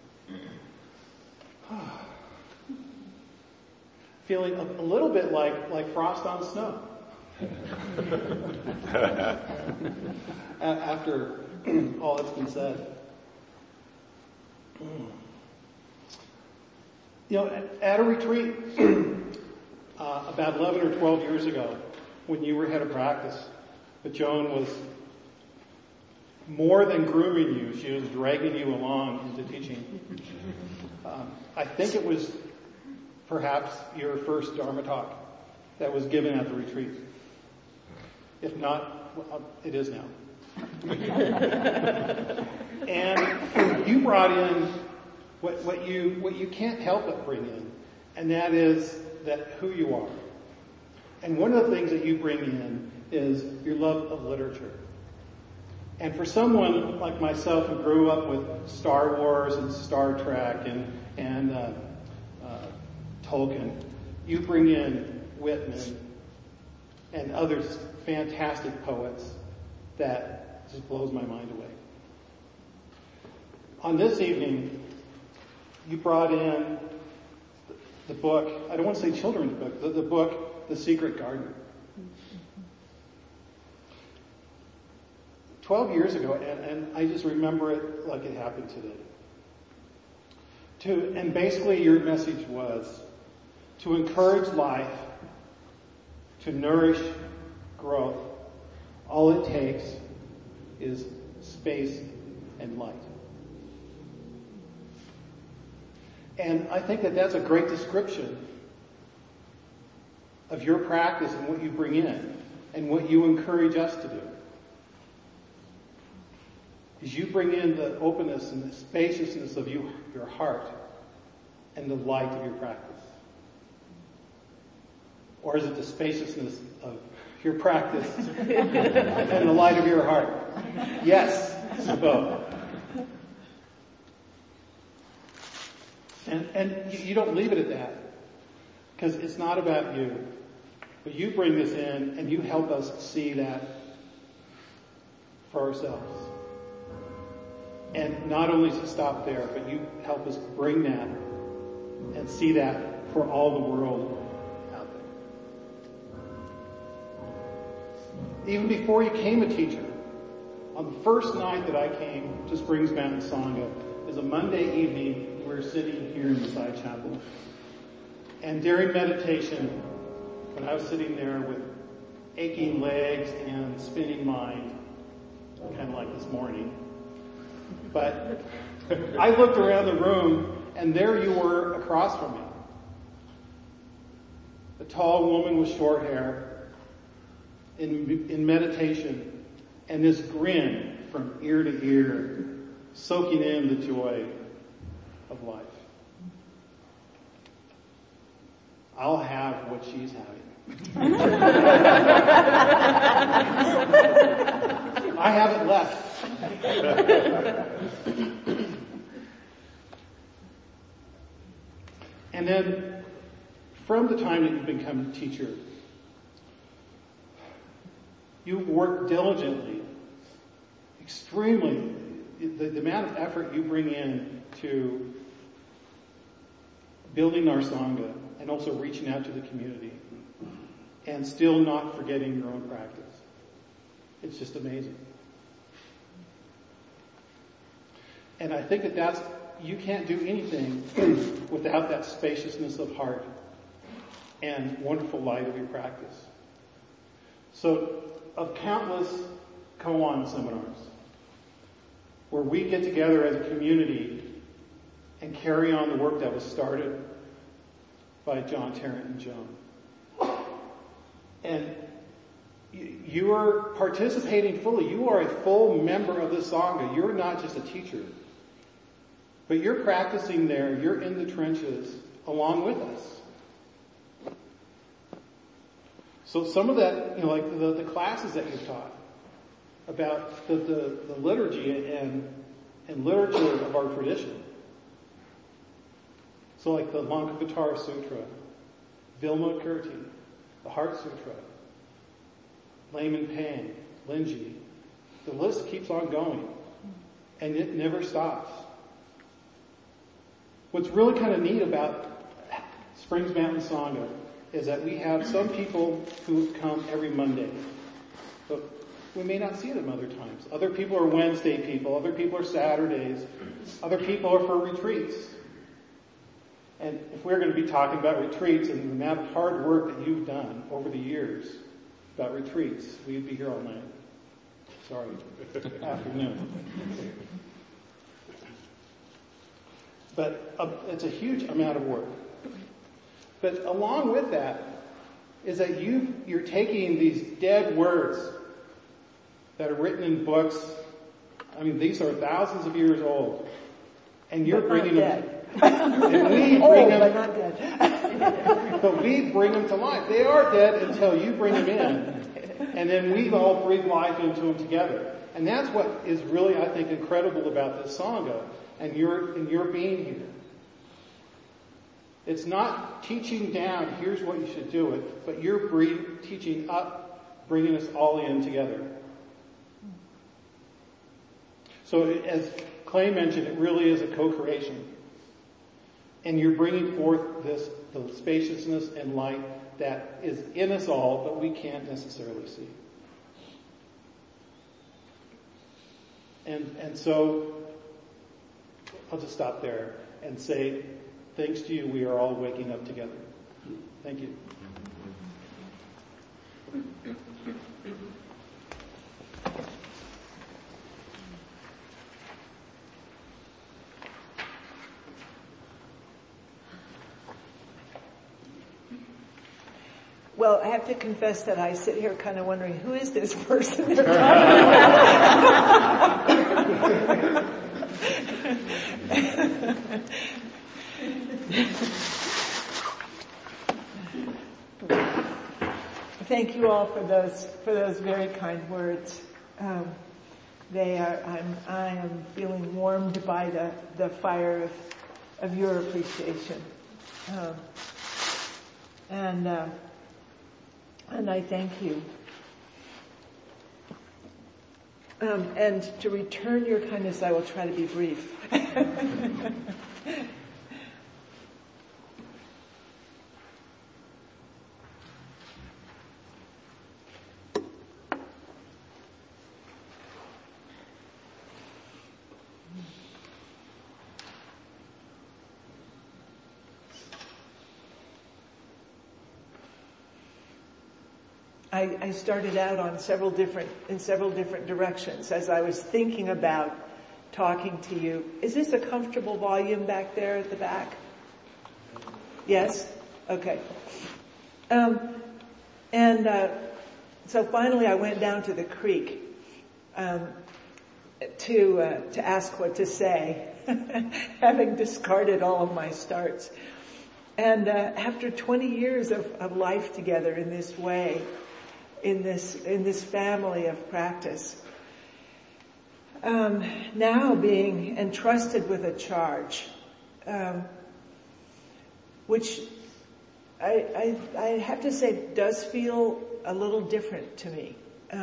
Feeling a little bit like frost on snow. After all that's been said. You know, at a retreat about 11 or 12 years ago, when you were head of practice, but Joan was more than grooming you, she was dragging you along into teaching. I think it was perhaps your first Dharma talk that was given at the retreat. If not, well, it is now. And you brought in what you can't help but bring in, and that is that who you are. And one of the things that you bring in is your love of literature. And for someone like myself who grew up with Star Wars and Star Trek and Tolkien, you bring in Whitman and other fantastic poets that just blows my mind away. On this evening, you brought in the book, I don't want to say children's book, the book, The Secret Garden. 12 years ago, and I just remember it like it happened today. And basically your message was to encourage life, to nourish growth. All it takes is space and light. And I think that that's a great description of your practice and what you bring in and what you encourage us to do. Is you bring in the openness and the spaciousness of your heart and the light of your practice. Or is it the spaciousness of your practice and the light of your heart? Yes, both. And you don't leave it at that, because it's not about you. But you bring this in and you help us see that for ourselves. And not only to stop there, but you help us bring that and see that for all the world out there. Even before you became a teacher, on the first night that I came to Springs Mountain Sangha, it was a Monday evening. We were sitting here in the side chapel. And during meditation, when I was sitting there with aching legs and spinning mind, kind of like this morning, but I looked around the room, and there you were across from me. A tall woman with short hair, in meditation, and this grin from ear to ear, soaking in the joy of life. I'll have what she's having. I haven't left. And then, from the time that you've become a teacher, you work diligently, extremely, the amount of effort you bring in to building our Sangha and also reaching out to the community and still not forgetting your own practice. It's just amazing. And I think that you can't do anything without that spaciousness of heart and wonderful light of your practice. So, of countless koan seminars, where we get together as a community and carry on the work that was started by John Tarrant and Joan. And you are participating fully. You are a full member of the Sangha. You're not just a teacher. But you're practicing there. You're in the trenches along with us. So some of that, like the classes that you've taught about the liturgy and literature of our tradition. So like the Lankavatara Sutra, Vilmukirti, the Heart Sutra, Layman Pang, Linji. The list keeps on going. And it never stops. What's really kind of neat about Springs Mountain Sangha is that we have some people who come every Monday. But we may not see them other times. Other people are Wednesday people. Other people are Saturdays. Other people are for retreats. And if we're going to be talking about retreats and the amount of hard work that you've done over the years about retreats, we'd be here all night. Sorry, afternoon. But it's a huge amount of work. But along with that is that you're taking these dead words that are written in books. I mean, these are thousands of years old. And you're bringing them... And we bring them, but not dead. but we bring them to life. They are dead until you bring them in. And then we all breathe life into them together. And that's what is really, I think, incredible about this Sangha and your being here. It's not teaching down, here's what you should do it, but you're teaching up, bringing us all in together. So as Clay mentioned, it really is a co-creation. And you're bringing forth the spaciousness and light that is in us all, but we can't necessarily see. And so I'll just stop there and say, thanks to you, we are all waking up together. Thank you. Well, I have to confess that I sit here kind of wondering, who is this person they're talking about? Thank you all for those very kind words. I am feeling warmed by the fire of your appreciation. And I thank you. And to return your kindness, I will try to be brief. I started out in several different directions as I was thinking about talking to you. Is this a comfortable volume back there at the back? Yes? Okay. So finally I went down to the creek to ask what to say, having discarded all of my starts. And after 20 years of life together in this way, in this family of practice, now being entrusted with a charge, which I have to say does feel a little different to me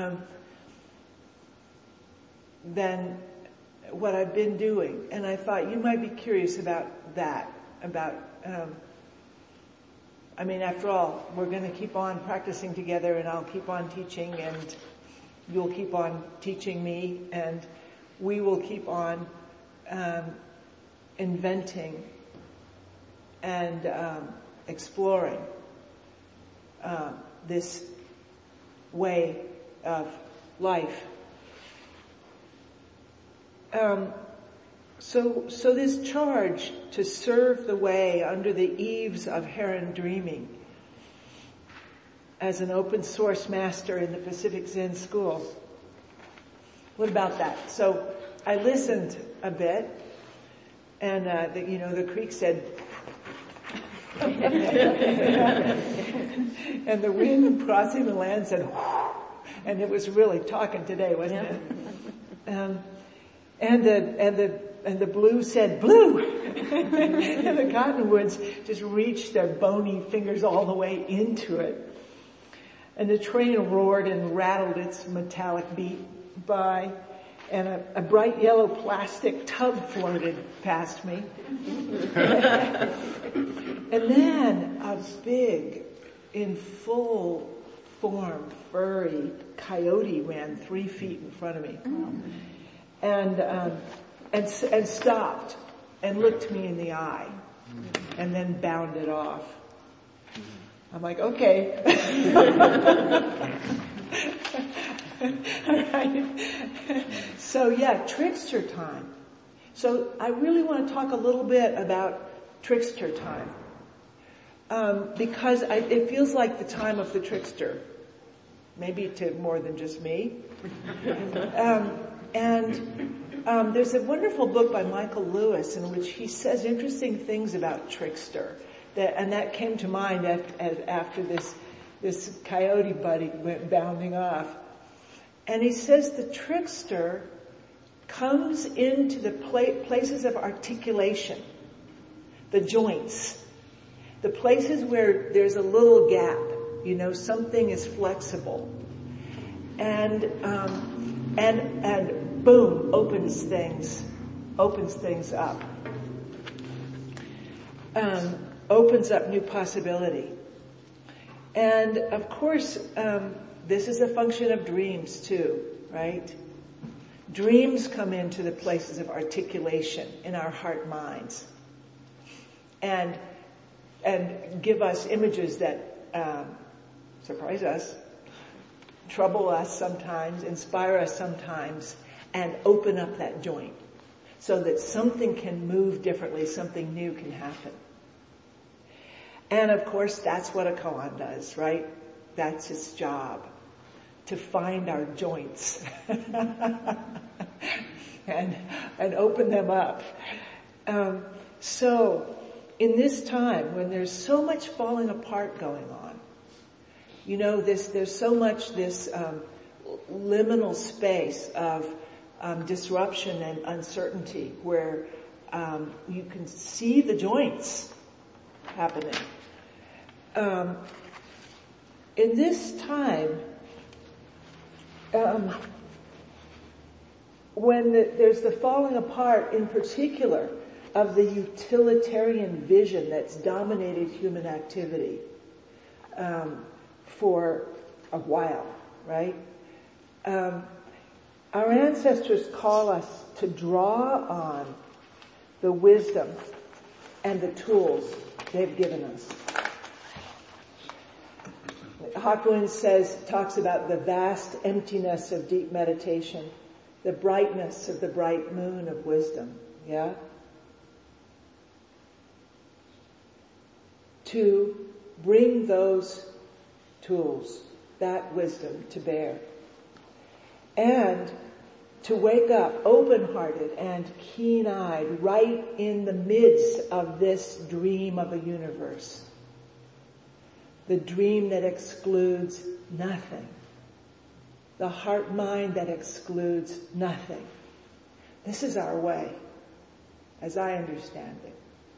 than what I've been doing. And I thought you might be curious about that, after all, we're going to keep on practicing together and I'll keep on teaching and you'll keep on teaching me, and we will keep on inventing and exploring this way of life. So this charge to serve the way under the eaves of Heron Dreaming as an open source master in the Pacific Zen School. What about that? So I listened a bit, and the creek said, and the wind crossing the land said, and it was really talking today, wasn't it? And the blue said, blue! And the cottonwoods just reached their bony fingers all the way into it. And the train roared and rattled its metallic beat by, and a bright yellow plastic tub floated past me. And then a big, in full form, furry coyote ran 3 feet in front of me. And stopped and looked me in the eye and then bounded off. I'm like, okay. All right. So yeah, trickster time. So I really want to talk a little bit about trickster time. Because it feels like the time of the trickster. Maybe to more than just me. There's a wonderful book by Michael Lewis in which he says interesting things about trickster. That came to mind after this coyote buddy went bounding off. And he says the trickster comes into the places of articulation, the joints, the places where there's a little gap, something is flexible. And boom, opens things up. Opens up new possibility. And of course, this is a function of dreams too, right? Dreams come into the places of articulation in our heart minds. And give us images that surprise us, trouble us sometimes, inspire us sometimes, and open up that joint so that something can move differently, something new can happen. And of course, that's what a koan does, right? That's his job, to find our joints and open them up. So in this time when there's so much falling apart going on, there's so much this liminal space of disruption and uncertainty where you can see the joints happening. In this time, when there's the falling apart in particular of the utilitarian vision that's dominated human activity for a while, right? Our ancestors call us to draw on the wisdom and the tools they've given us. Hakuin talks about the vast emptiness of deep meditation, the brightness of the bright moon of wisdom, yeah? To bring those tools, that wisdom to bear. And to wake up open-hearted and keen-eyed right in the midst of this dream of a universe. The dream that excludes nothing. The heart-mind that excludes nothing. This is our way, as I understand it.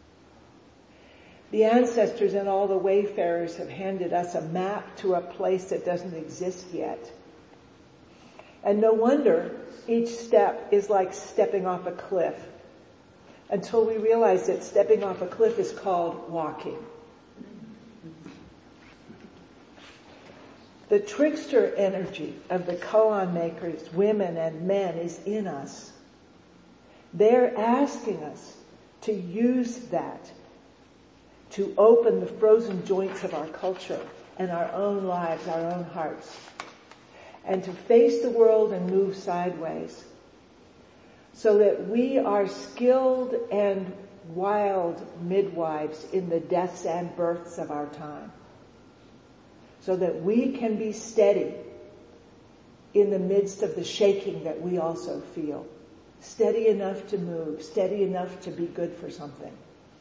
The ancestors and all the wayfarers have handed us a map to a place that doesn't exist yet. And no wonder each step is like stepping off a cliff, until we realize that stepping off a cliff is called walking. The trickster energy of the koan makers, women and men, is in us. They're asking us to use that to open the frozen joints of our culture and our own lives, our own hearts, and to face the world and move sideways so that we are skilled and wild midwives in the deaths and births of our time, so that we can be steady in the midst of the shaking that we also feel. Steady enough to move, steady enough to be good for something.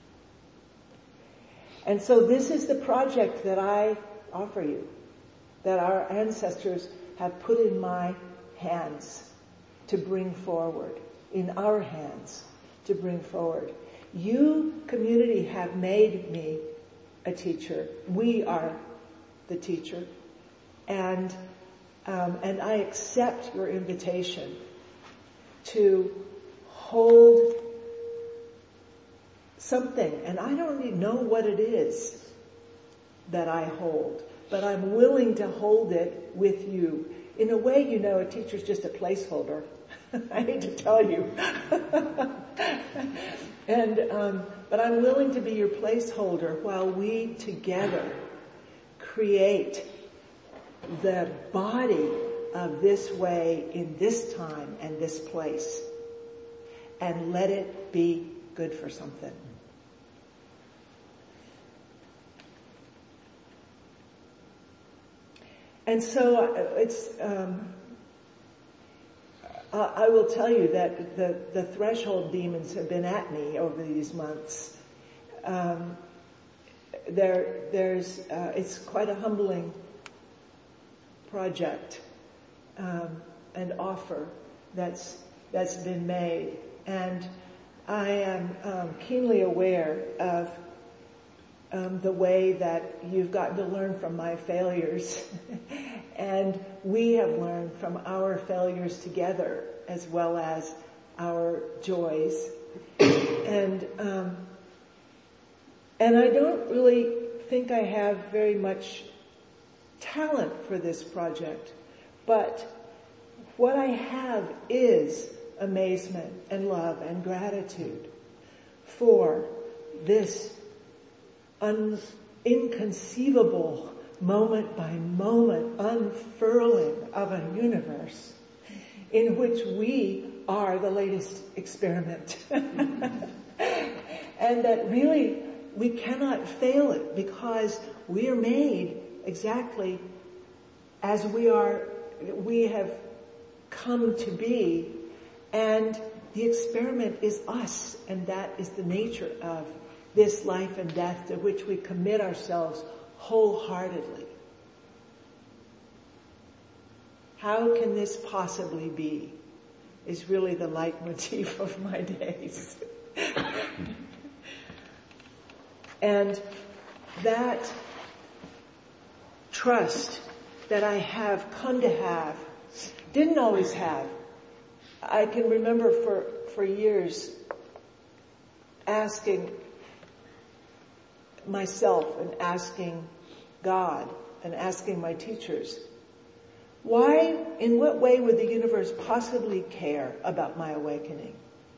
And so this is the project that I offer you, that our ancestors have put in my hands to bring forward, in our hands to bring forward. You, community, have made me a teacher. We are the teacher. And I accept your invitation to hold something, and I don't even know what it is that I hold, but I'm willing to hold it with you. In a way, a teacher's just a placeholder. I hate to tell you. But I'm willing to be your placeholder while we together create the body of this way in this time and this place, and let it be good for something. And so I will tell you that the threshold demons have been at me over these months. It's quite a humbling project, an offer that's been made, and I am keenly aware of the way that you've gotten to learn from my failures, and we have learned from our failures together as well as our joys, and I don't really think I have very much talent for this project, but what I have is amazement and love and gratitude for this inconceivable moment by moment unfurling of a universe in which we are the latest experiment. And that really we cannot fail it because we are made exactly as we have come to be, and the experiment is us, and that is the nature of this life and death to which we commit ourselves wholeheartedly. How can this possibly be? Is really the leitmotif of my days. And that trust that I have come to have, didn't always have. I can remember for years asking myself and asking God and asking my teachers, in what way would the universe possibly care about my awakening?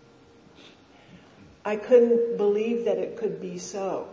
I couldn't believe that it could be so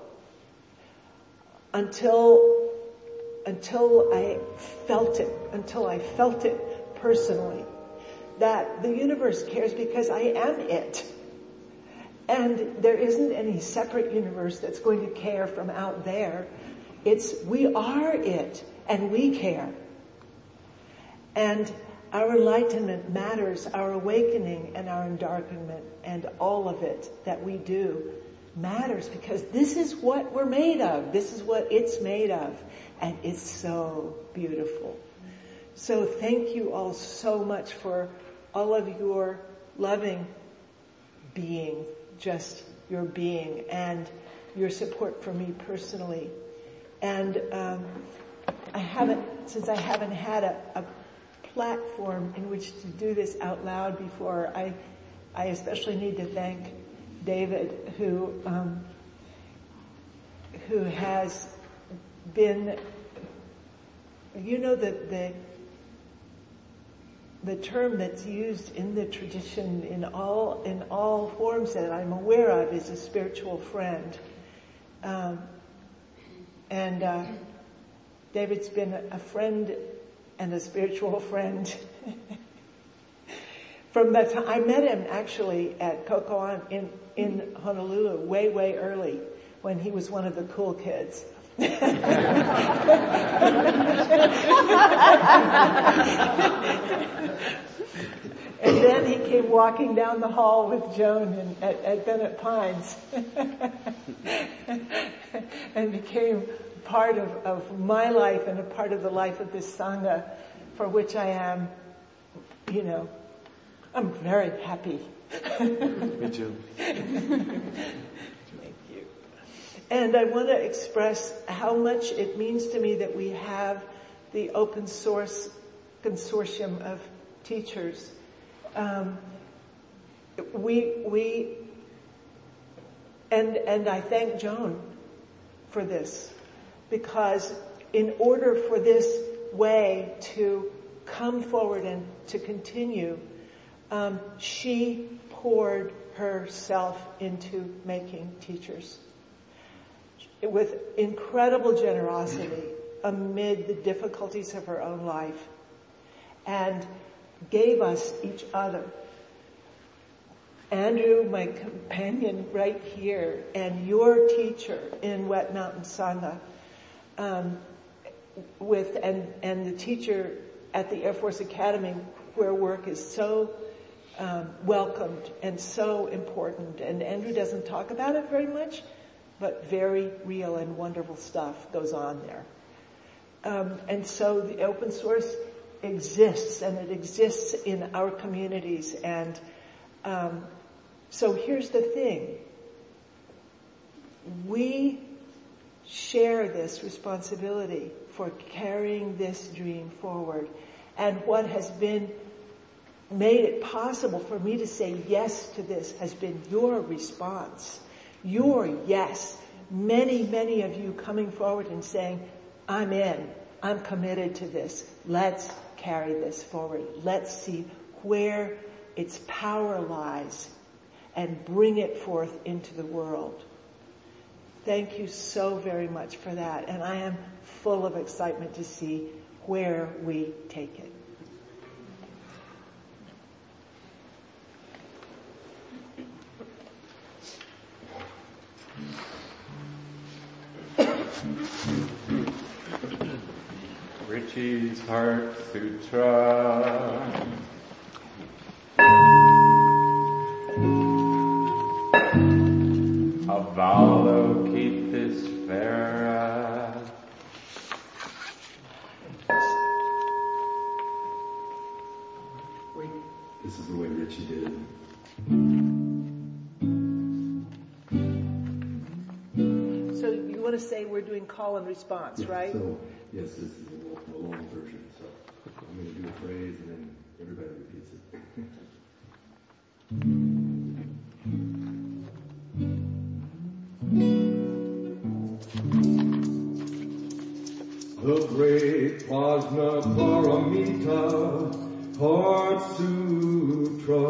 until I felt it personally, that the universe cares because I am it. And there isn't any separate universe that's going to care from out there. We are it, and we care. And our enlightenment matters, our awakening and our endarkenment and all of it that we do matters because this is what we're made of. This is what it's made of. And it's so beautiful. So thank you all so much for all of your loving being, just your being, and your support for me personally. And since I haven't had a platform in which to do this out loud before, I especially need to thank David, who has been You know that the term that's used in the tradition in all forms that I'm aware of is a spiritual friend. David's been a friend and a spiritual friend from that time. I met him actually at Kokoan in Honolulu way early when he was one of the cool kids. And then he came walking down the hall with Joan at Bennett Pines and became part of my life and a part of the life of this Sangha, for which I am, I'm very happy. Me too. Thank you. And I want to express how much it means to me that we have the open source consortium of teachers. And I thank Joan for this, because in order for this way to come forward and to continue, she poured herself into making teachers with incredible generosity amid the difficulties of her own life, and gave us each other. Andrew, my companion right here, and your teacher in Wet Mountain Sangha, and the teacher at the Air Force Academy, where work is so welcomed and so important. And Andrew doesn't talk about it very much, but very real and wonderful stuff goes on there. And so the open source exists, and it exists in our communities. And so here's the thing. We share this responsibility for carrying this dream forward. And what has been made it possible for me to say yes to this has been your response. Your yes. Many, many of you coming forward and saying, I'm in. I'm committed to this. Let's carry this forward. Let's see where its power lies and bring it forth into the world. Thank you so very much for that. And I am full of excitement to see where we take it. Richie's Heart Sutra. Avalokitesvara. This is the way Richie did it. So you want to say we're doing call and response, right? So, yes, this is a long version. So I'm going to do a phrase and then everybody repeats it. The great Prajna Paramita Heart Sutra.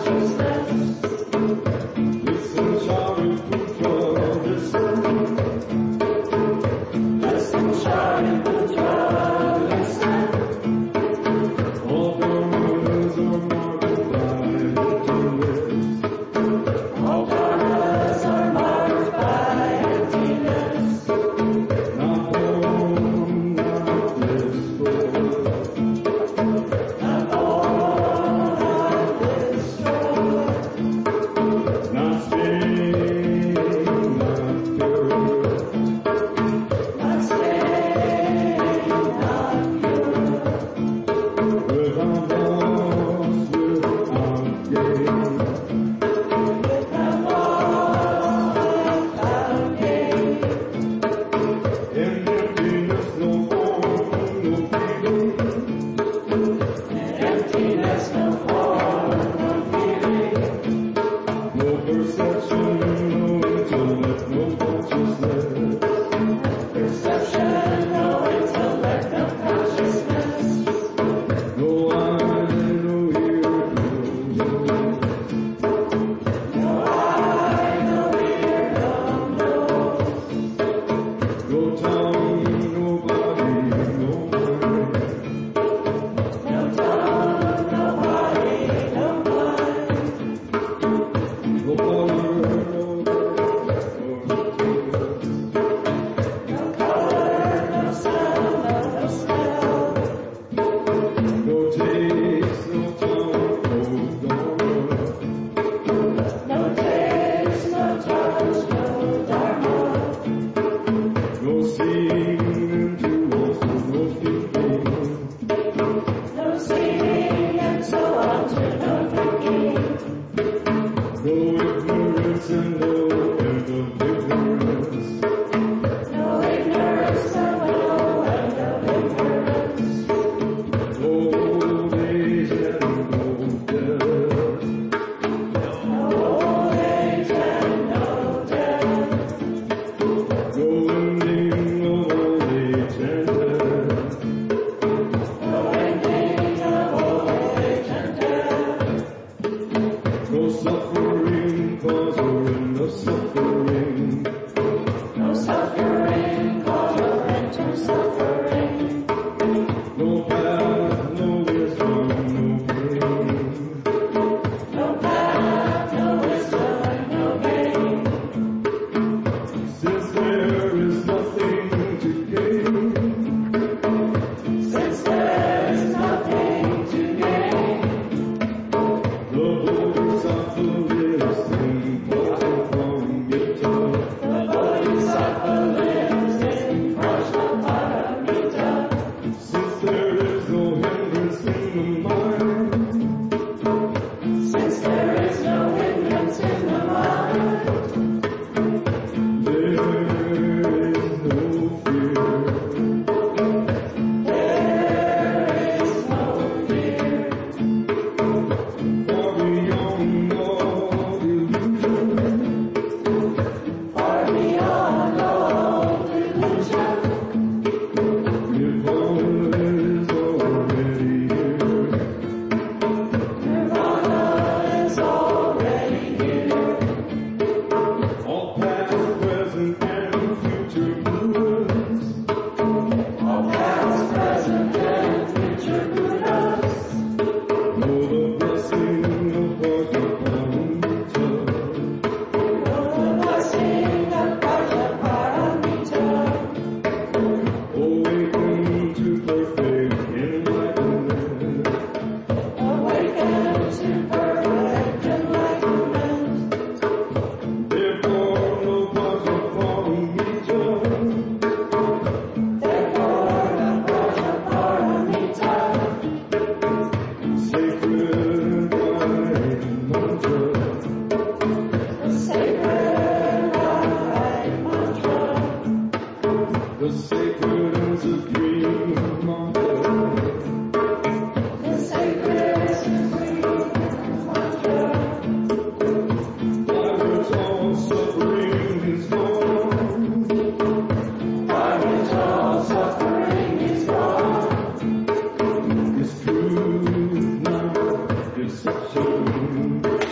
It's true now, it's so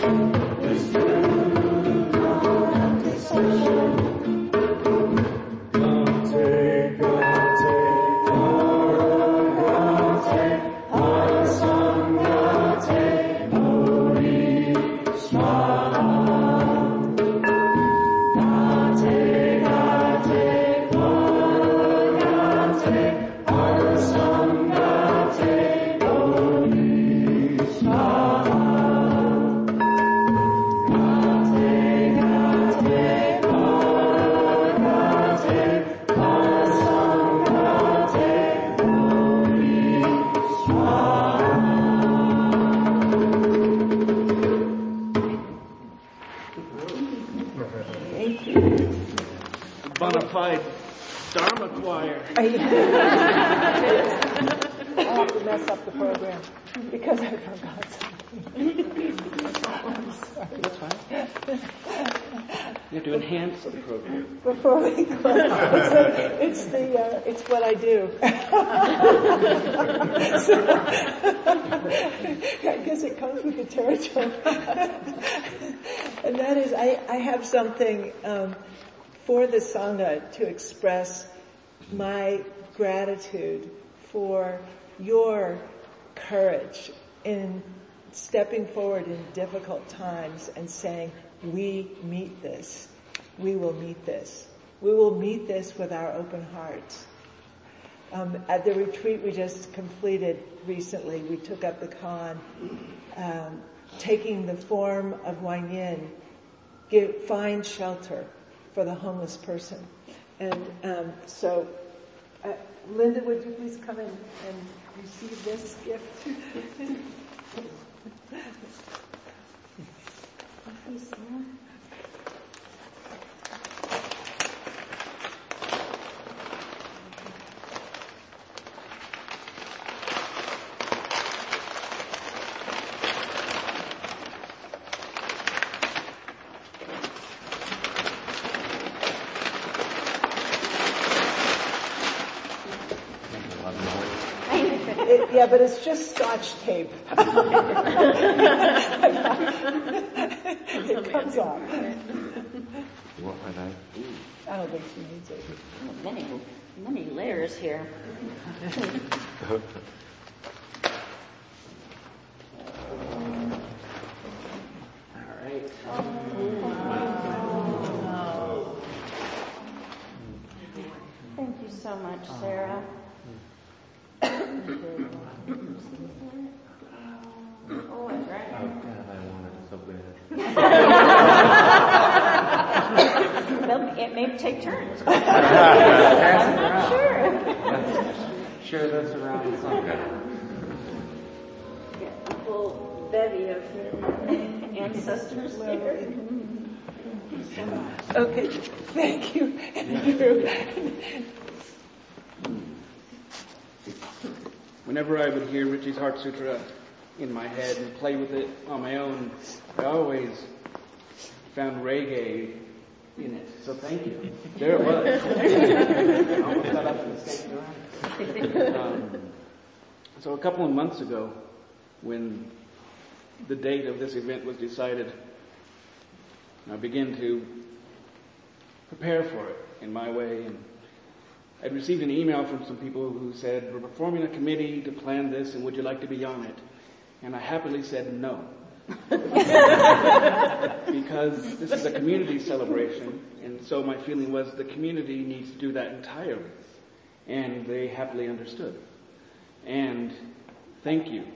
Bonafide Dharma choir. I have to mess up the program because I forgot something. I'm sorry. That's fine. You have to enhance the program. Before we close, it's what I do. So, I guess it comes with the territory. And that is, I have something for the Sangha to express my gratitude for your courage in stepping forward in difficult times and saying, we meet this. We will meet this. We will meet this with our open hearts. At the retreat we just completed recently, we took up the koan, taking the form of Wang Yin, find shelter for the homeless person. And so, Linda, would you please come in and receive this gift? Yeah, but it's just Scotch tape. It comes off. You want my knife? I don't think she needs it. Many layers here. All right. Thank you so much, Sarah. Oh, that's right. Oh, God, I wanted it so bad. Well, it may take turns. I'm not sure. Share this around someday. Get a full bevy of ancestors here. Okay, thank you, Andrew. Whenever I would hear Richie's Heart Sutra in my head and play with it on my own, I always found reggae in it. So thank you. There it was. I almost got up in the same time. So a couple of months ago, when the date of this event was decided, I began to prepare for it in my way, and I'd received an email from some people who said, we're forming a committee to plan this, and would you like to be on it? And I happily said no. Because this is a community celebration, and so my feeling was the community needs to do that entirely. And they happily understood. And thank you.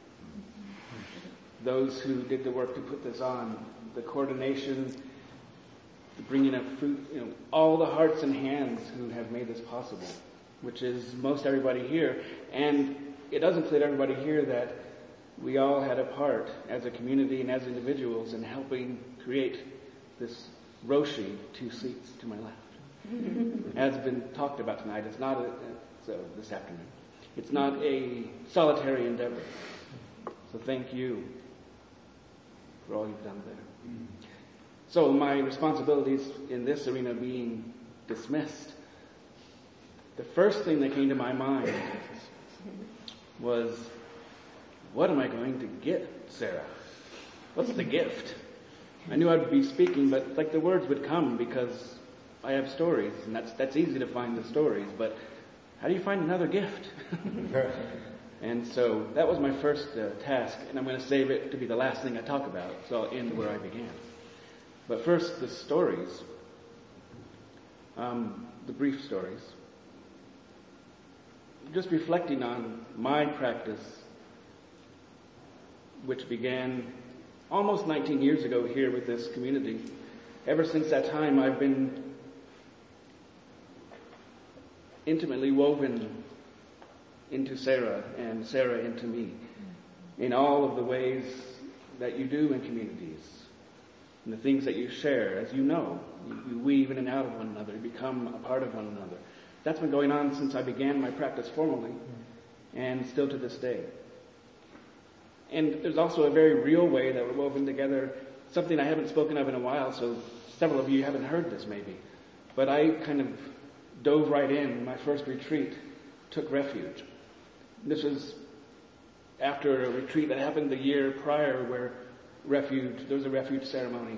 Those who did the work to put this on, the coordination, the bringing up fruit, all the hearts and hands who have made this possible, which is most everybody here. And it does include everybody here that we all had a part as a community and as individuals in helping create this Roshi, 2 seats to my left. As been talked about tonight, it's not this afternoon. It's not a solitary endeavor. So thank you for all you've done there. So my responsibilities in this arena being dismissed, the first thing that came to my mind was, what am I going to get Sarah? What's the gift? I knew I'd be speaking, but the words would come because I have stories, and that's easy to find the stories, but how do you find another gift? And so that was my first task, and I'm going to save it to be the last thing I talk about, so I'll end where I began. But first, the stories, the brief stories. Just reflecting on my practice, which began almost 19 years ago here with this community. Ever since that time, I've been intimately woven into Sarah and Sarah into me in all of the ways that you do in communities and the things that you share. As you know, you weave in and out of one another, you become a part of one another. That's been going on since I began my practice formally and still to this day. And there's also a very real way that we're woven together, something I haven't spoken of in a while, so several of you haven't heard this maybe. But I kind of dove right in my first retreat, took refuge. This was after a retreat that happened the year prior where there was a refuge ceremony.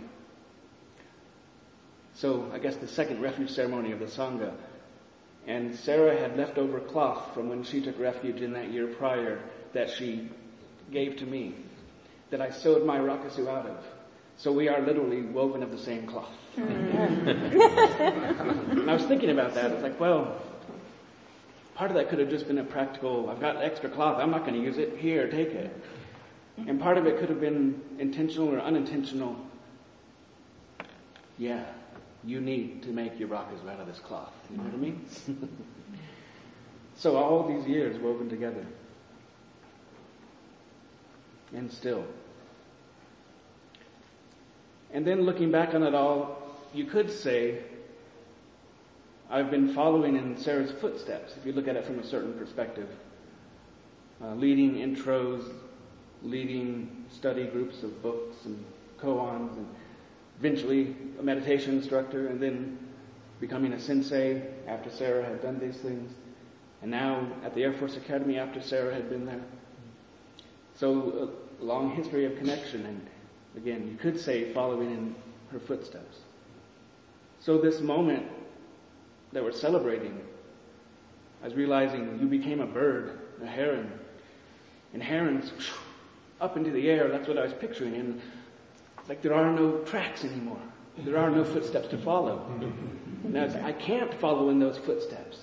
So I guess the second refuge ceremony of the Sangha. And Sarah had leftover cloth from when she took refuge in that year prior that she gave to me, that I sewed my rakusu out of. So we are literally woven of the same cloth. And I was thinking about that. I was like, well, part of that could have just been a practical, I've got extra cloth, I'm not going to use it, here, take it. And part of it could have been intentional or unintentional. Yeah, you need to make your rakusu out of this cloth. You know what I mean? So all these years woven together. And still. And then looking back on it all, you could say I've been following in Sarah's footsteps, if you look at it from a certain perspective. Leading intros, leading study groups of books and koans, and eventually a meditation instructor, and then becoming a sensei after Sarah had done these things. And now at the Air Force Academy after Sarah had been there. So a long history of connection, and again, you could say following in her footsteps. So this moment that we're celebrating, I was realizing you became a bird, a heron, and herons up into the air. That's what I was picturing, and it's like there are no tracks anymore. There are no footsteps to follow. And I was like, I can't follow in those footsteps.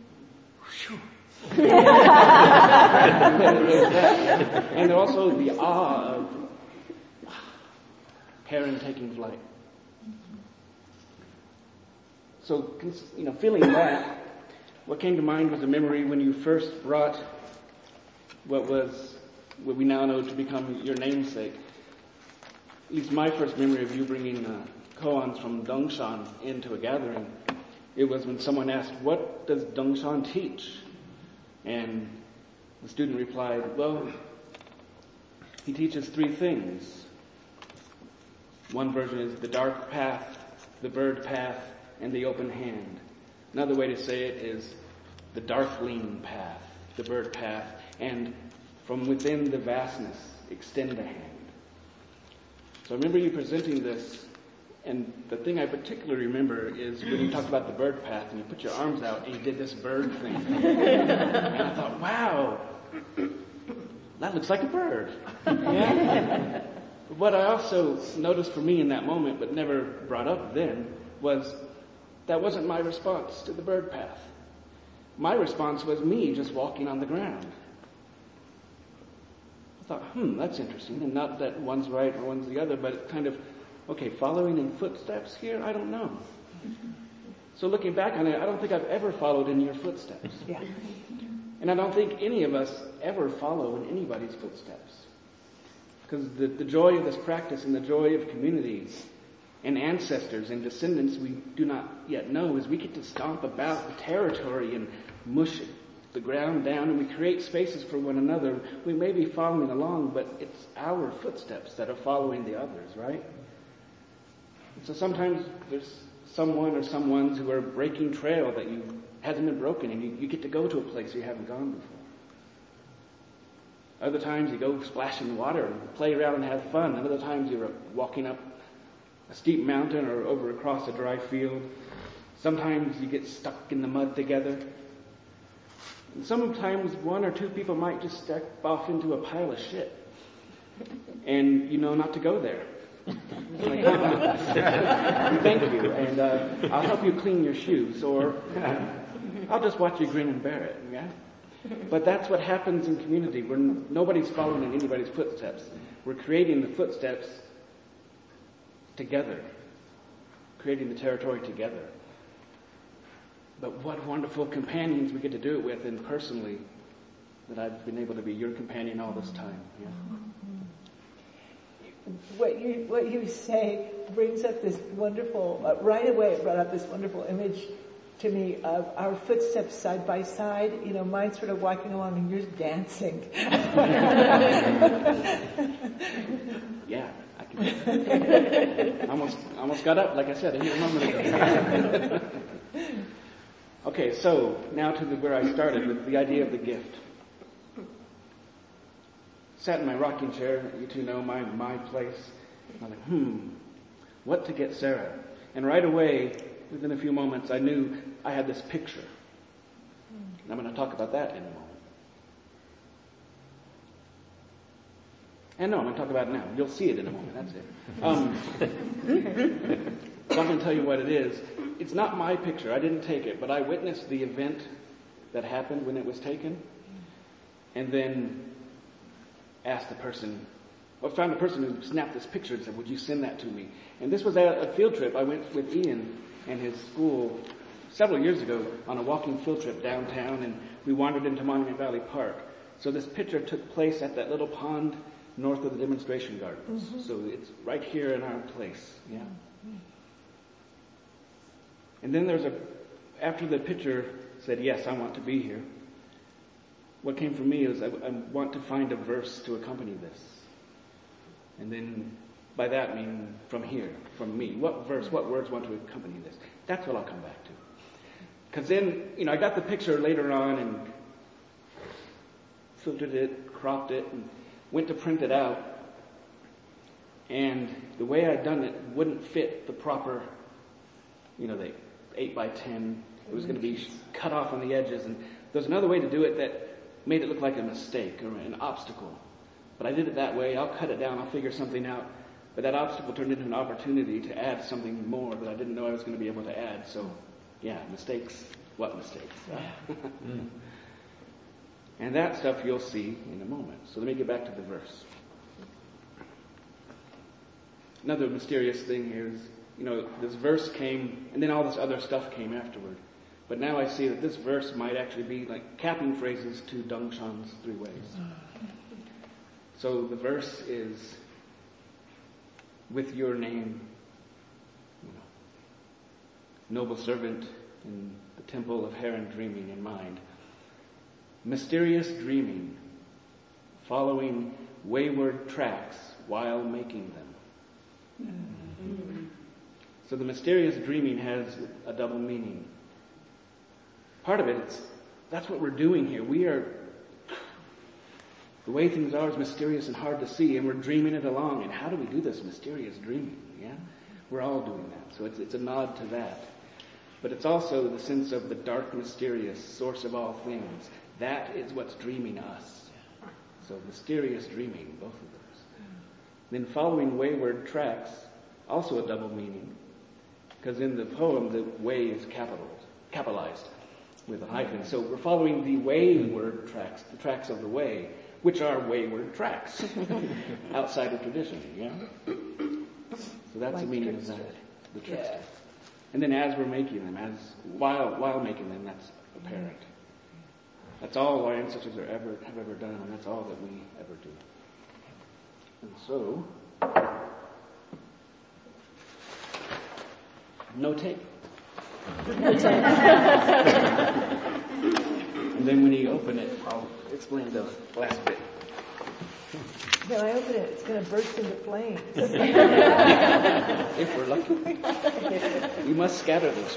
And also the awe of heron taking flight. So, feeling that, what came to mind was a memory when you first brought what we now know to become your namesake. At least my first memory of you bringing koans from Dongshan into a gathering. It was when someone asked, what does Dongshan teach? And the student replied, well, he teaches 3 things. One version is the dark path, the bird path, and the open hand. Another way to say it is the darkling path, the bird path, and from within the vastness, extend a hand. So I remember you presenting this, and the thing I particularly remember is when you talked about the bird path and you put your arms out and you did this bird thing. And I thought, wow, that looks like a bird. Yeah. What I also noticed for me in that moment, but never brought up then, was that wasn't my response to the bird path. My response was me just walking on the ground. I thought, that's interesting. And not that one's right or one's the other, but kind of, okay, following in footsteps here, I don't know. So looking back on it, I don't think I've ever followed in your footsteps. Yeah. And I don't think any of us ever follow in anybody's footsteps. Because the joy of this practice and the joy of community and ancestors and descendants we do not yet know is we get to stomp about the territory and mush the ground down, and we create spaces for one another. We may be following along, but it's our footsteps that are following the others, right? And so sometimes there's someone or someones who are breaking trail that hasn't been broken, and you get to go to a place you haven't gone before. Other times you go splash in the water and play around and have fun. And other times you're walking up a steep mountain or over across a dry field. Sometimes you get stuck in the mud together. And sometimes one or two people might just step off into a pile of shit. And, not to go there. Like, thank you, and I'll help you clean your shoes, or I'll just watch you grin and bear it, yeah? But that's what happens in community. Nobody's following in anybody's footsteps. We're creating the footsteps together, creating the territory together. But what wonderful companions we get to do it with, and personally, that I've been able to be your companion all this time. Yeah. What you say brings up this wonderful, right away it brought up this wonderful image to me of our footsteps side by side. Mine sort of walking along and yours dancing. Yeah, I can. Almost got up, like I said, a moment ago. Okay, so now to where I started with the idea of the gift. Sat in my rocking chair, you two know my place. I'm like, what to get Sarah? And right away, within a few moments, I knew I had this picture. And I'm going to talk about that in a moment. And no, I'm going to talk about it now. You'll see it in a moment, that's it. So I'm going to tell you what it is. It's not my picture, I didn't take it, but I witnessed the event that happened when it was taken. And then found a person who snapped this picture and said, would you send that to me? And this was at a field trip. I went with Ian and his school several years ago on a walking field trip downtown, and we wandered into Monument Valley Park. So this picture took place at that little pond north of the demonstration gardens. Mm-hmm. So it's right here in our place. Yeah. And then after the picture said, yes, I want to be here, what came from me is I want to find a verse to accompany this. And then by that I mean from here, from me. What words want to accompany this? That's what I'll come back to. Because then, I got the picture later on and filtered it, cropped it, and went to print it out. And the way I'd done it wouldn't fit the proper, the 8x10. It was going to be cut off on the edges. And there's another way to do it that made it look like a mistake or an obstacle. But I did it that way. I'll cut it down. I'll figure something out. But that obstacle turned into an opportunity to add something more that I didn't know I was going to be able to add. So, yeah, mistakes. What mistakes? And that stuff you'll see in a moment. So let me get back to the verse. Another mysterious thing here is, this verse came, and then all this other stuff came afterward. But now I see that this verse might actually be like capping phrases to Dongshan's 3 ways. So the verse is, with your name, noble servant in the temple of Heron dreaming in mind. Mysterious dreaming, following wayward tracks while making them. Mm-hmm. So the mysterious dreaming has a double meaning. Part of it, that's what we're doing here. The way things are is mysterious and hard to see, and we're dreaming it along. And how do we do this mysterious dreaming? Yeah, we're all doing that. So it's a nod to that. But it's also the sense of the dark, mysterious source of all things. That is what's dreaming us. So mysterious dreaming, both of those. Then following wayward tracks, also a double meaning. Because in the poem, the way is capitalized with a hyphen. So we're following the wayward tracks, the tracks of the way, which are wayward tracks outside of tradition. Yeah. So that's like the meaning trickster. Of that. The trickster. Yeah. And then as we're making them, while making them, that's apparent. That's all our ancestors have ever done, and that's all that we ever do. And so, no tape. And then when you open it, I'll explain the last bit. When I open it, it's going to burst into flames. If we're lucky. We must scatter those.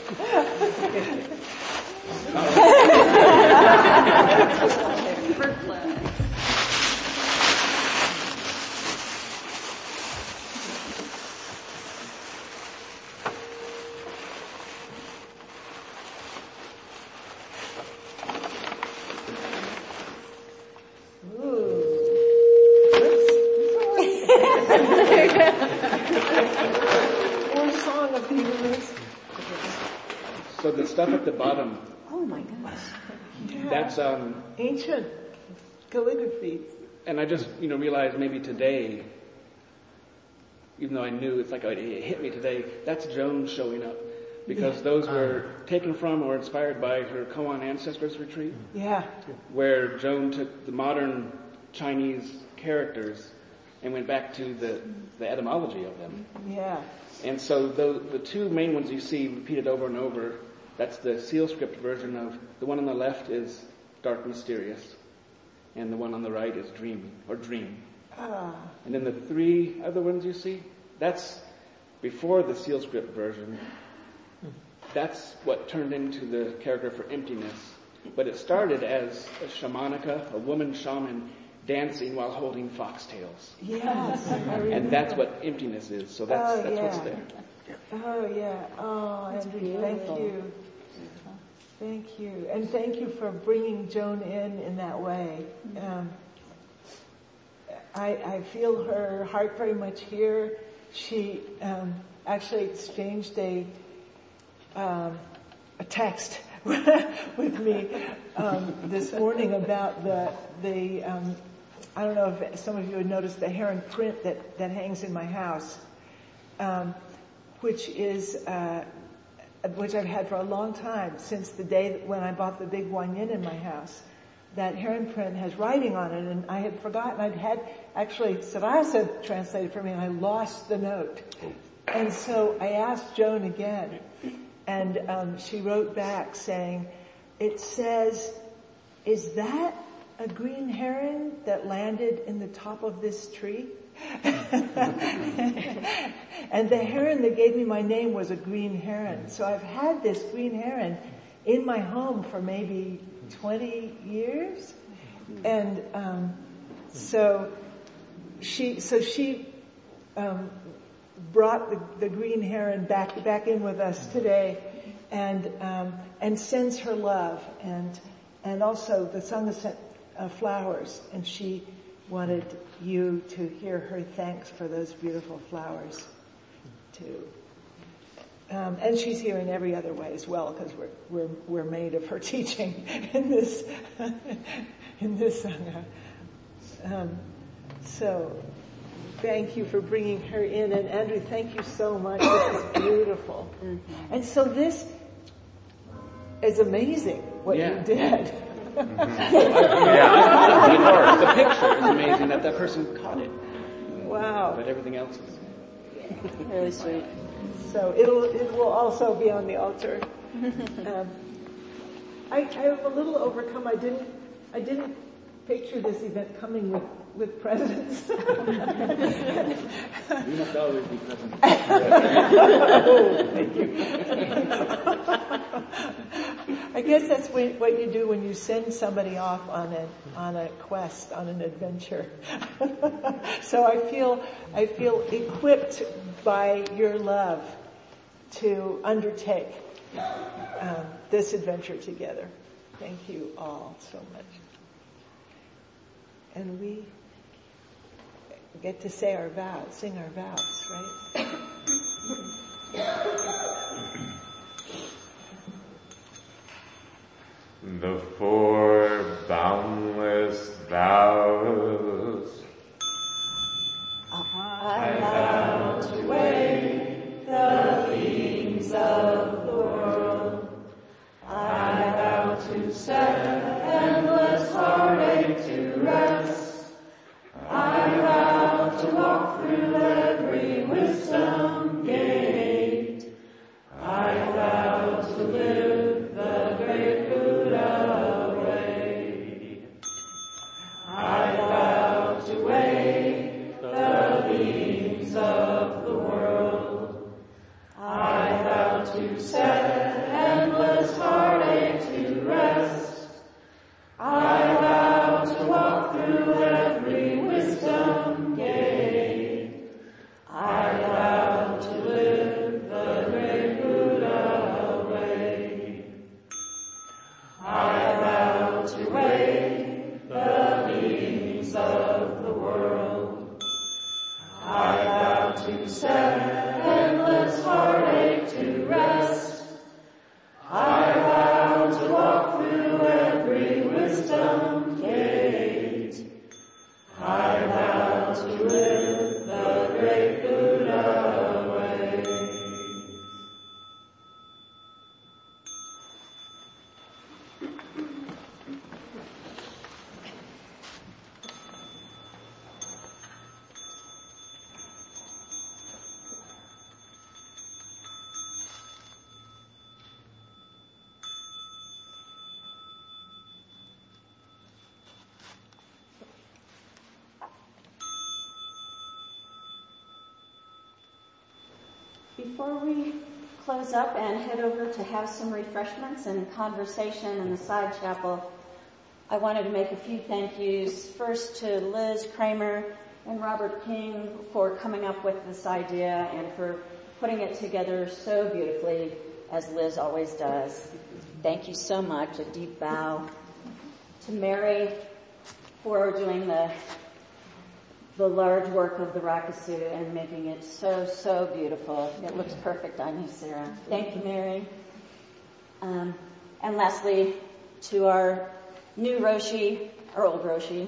So the stuff at the bottom, Oh my gosh. Yeah. that's, Ancient calligraphy. and I just, realized maybe today, even though I knew it hit me today, that's Joan showing up. Because those were taken from or inspired by her Koan Ancestors Retreat. Yeah. Where Joan took the modern Chinese characters and went back to the etymology of them. Yeah. And so the two main ones you see repeated over and over, that's the seal script version of, the one on the left is Dark Mysterious, and the one on the right is Dream. And then the three other ones you see, that's before the seal script version. That's what turned into the character for Emptiness. But it started as a shamanica, a woman shaman, dancing while holding foxtails. Yes. And that's what Emptiness is. So that's what's there. Oh, yeah. Oh, Andrew, thank you. Thank you. And thank you for bringing Joan in that way. I feel her heart very much here. She actually exchanged a text with me this morning about the I don't know if some of you have noticed the heron print that hangs in my house, which I've had for a long time, since the day when I bought the big guanyin in my house. That heron print has writing on it, and I had forgotten. I'd had actually Sarasa translated for me, and I lost the note. And so I asked Joan again, and she wrote back saying, it says, "Is that a green heron that landed in the top of this tree?" And the heron that gave me my name was a green heron. So I've had this green heron in my home for maybe 20 years. And so she brought the green heron back in with us today, and sends her love, and also the Sangha sent flowers, and she wanted you to hear her thanks for those beautiful flowers too. And she's here in every other way as well, because we're made of her teaching in this Sangha. So thank you for bringing her in, and Andrew, thank you so much. This is beautiful. Mm-hmm. And so this is amazing what you did. The picture is amazing that person caught it. Wow. But everything else is really sweet. So it will also be on the altar. I am a little overcome. I didn't picture this event coming with presents. You must always be present. Oh, thank you. I guess that's what you do when you send somebody off on a quest, on an adventure. So I feel equipped by your love to undertake this adventure together. Thank you all so much. And we get to say our vows, sing our vows, right? The four boundless vows. I vow to weigh the themes of the world. I vow to set endless heartache to rest. I vow to walk through every wisdom gate. I vow to live the great Buddha way. I vow to weigh the beams of the world. I vow to set endless heartache to rest. I vow to walk through every wisdom gate. I vow to live the great Buddha way. I vow to weigh the beams of the world. I vow to set endless heartache to rest. I Before we close up and head over to have some refreshments and conversation in the side chapel, I wanted to make a few thank yous. First to Liz Kramer and Robert King for coming up with this idea and for putting it together so beautifully, as Liz always does. Thank you so much. A deep bow. To Mary for doing the large work of the rakusu and making it so beautiful. It looks perfect on you, Sarah. Thank you, Mary. And lastly, to our new Roshi, or old Roshi,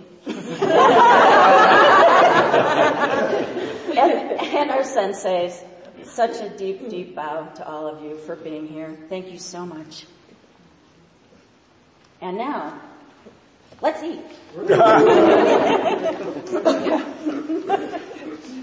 and our senseis. Such a deep bow to all of you for being here. Thank you so much. And now, let's eat.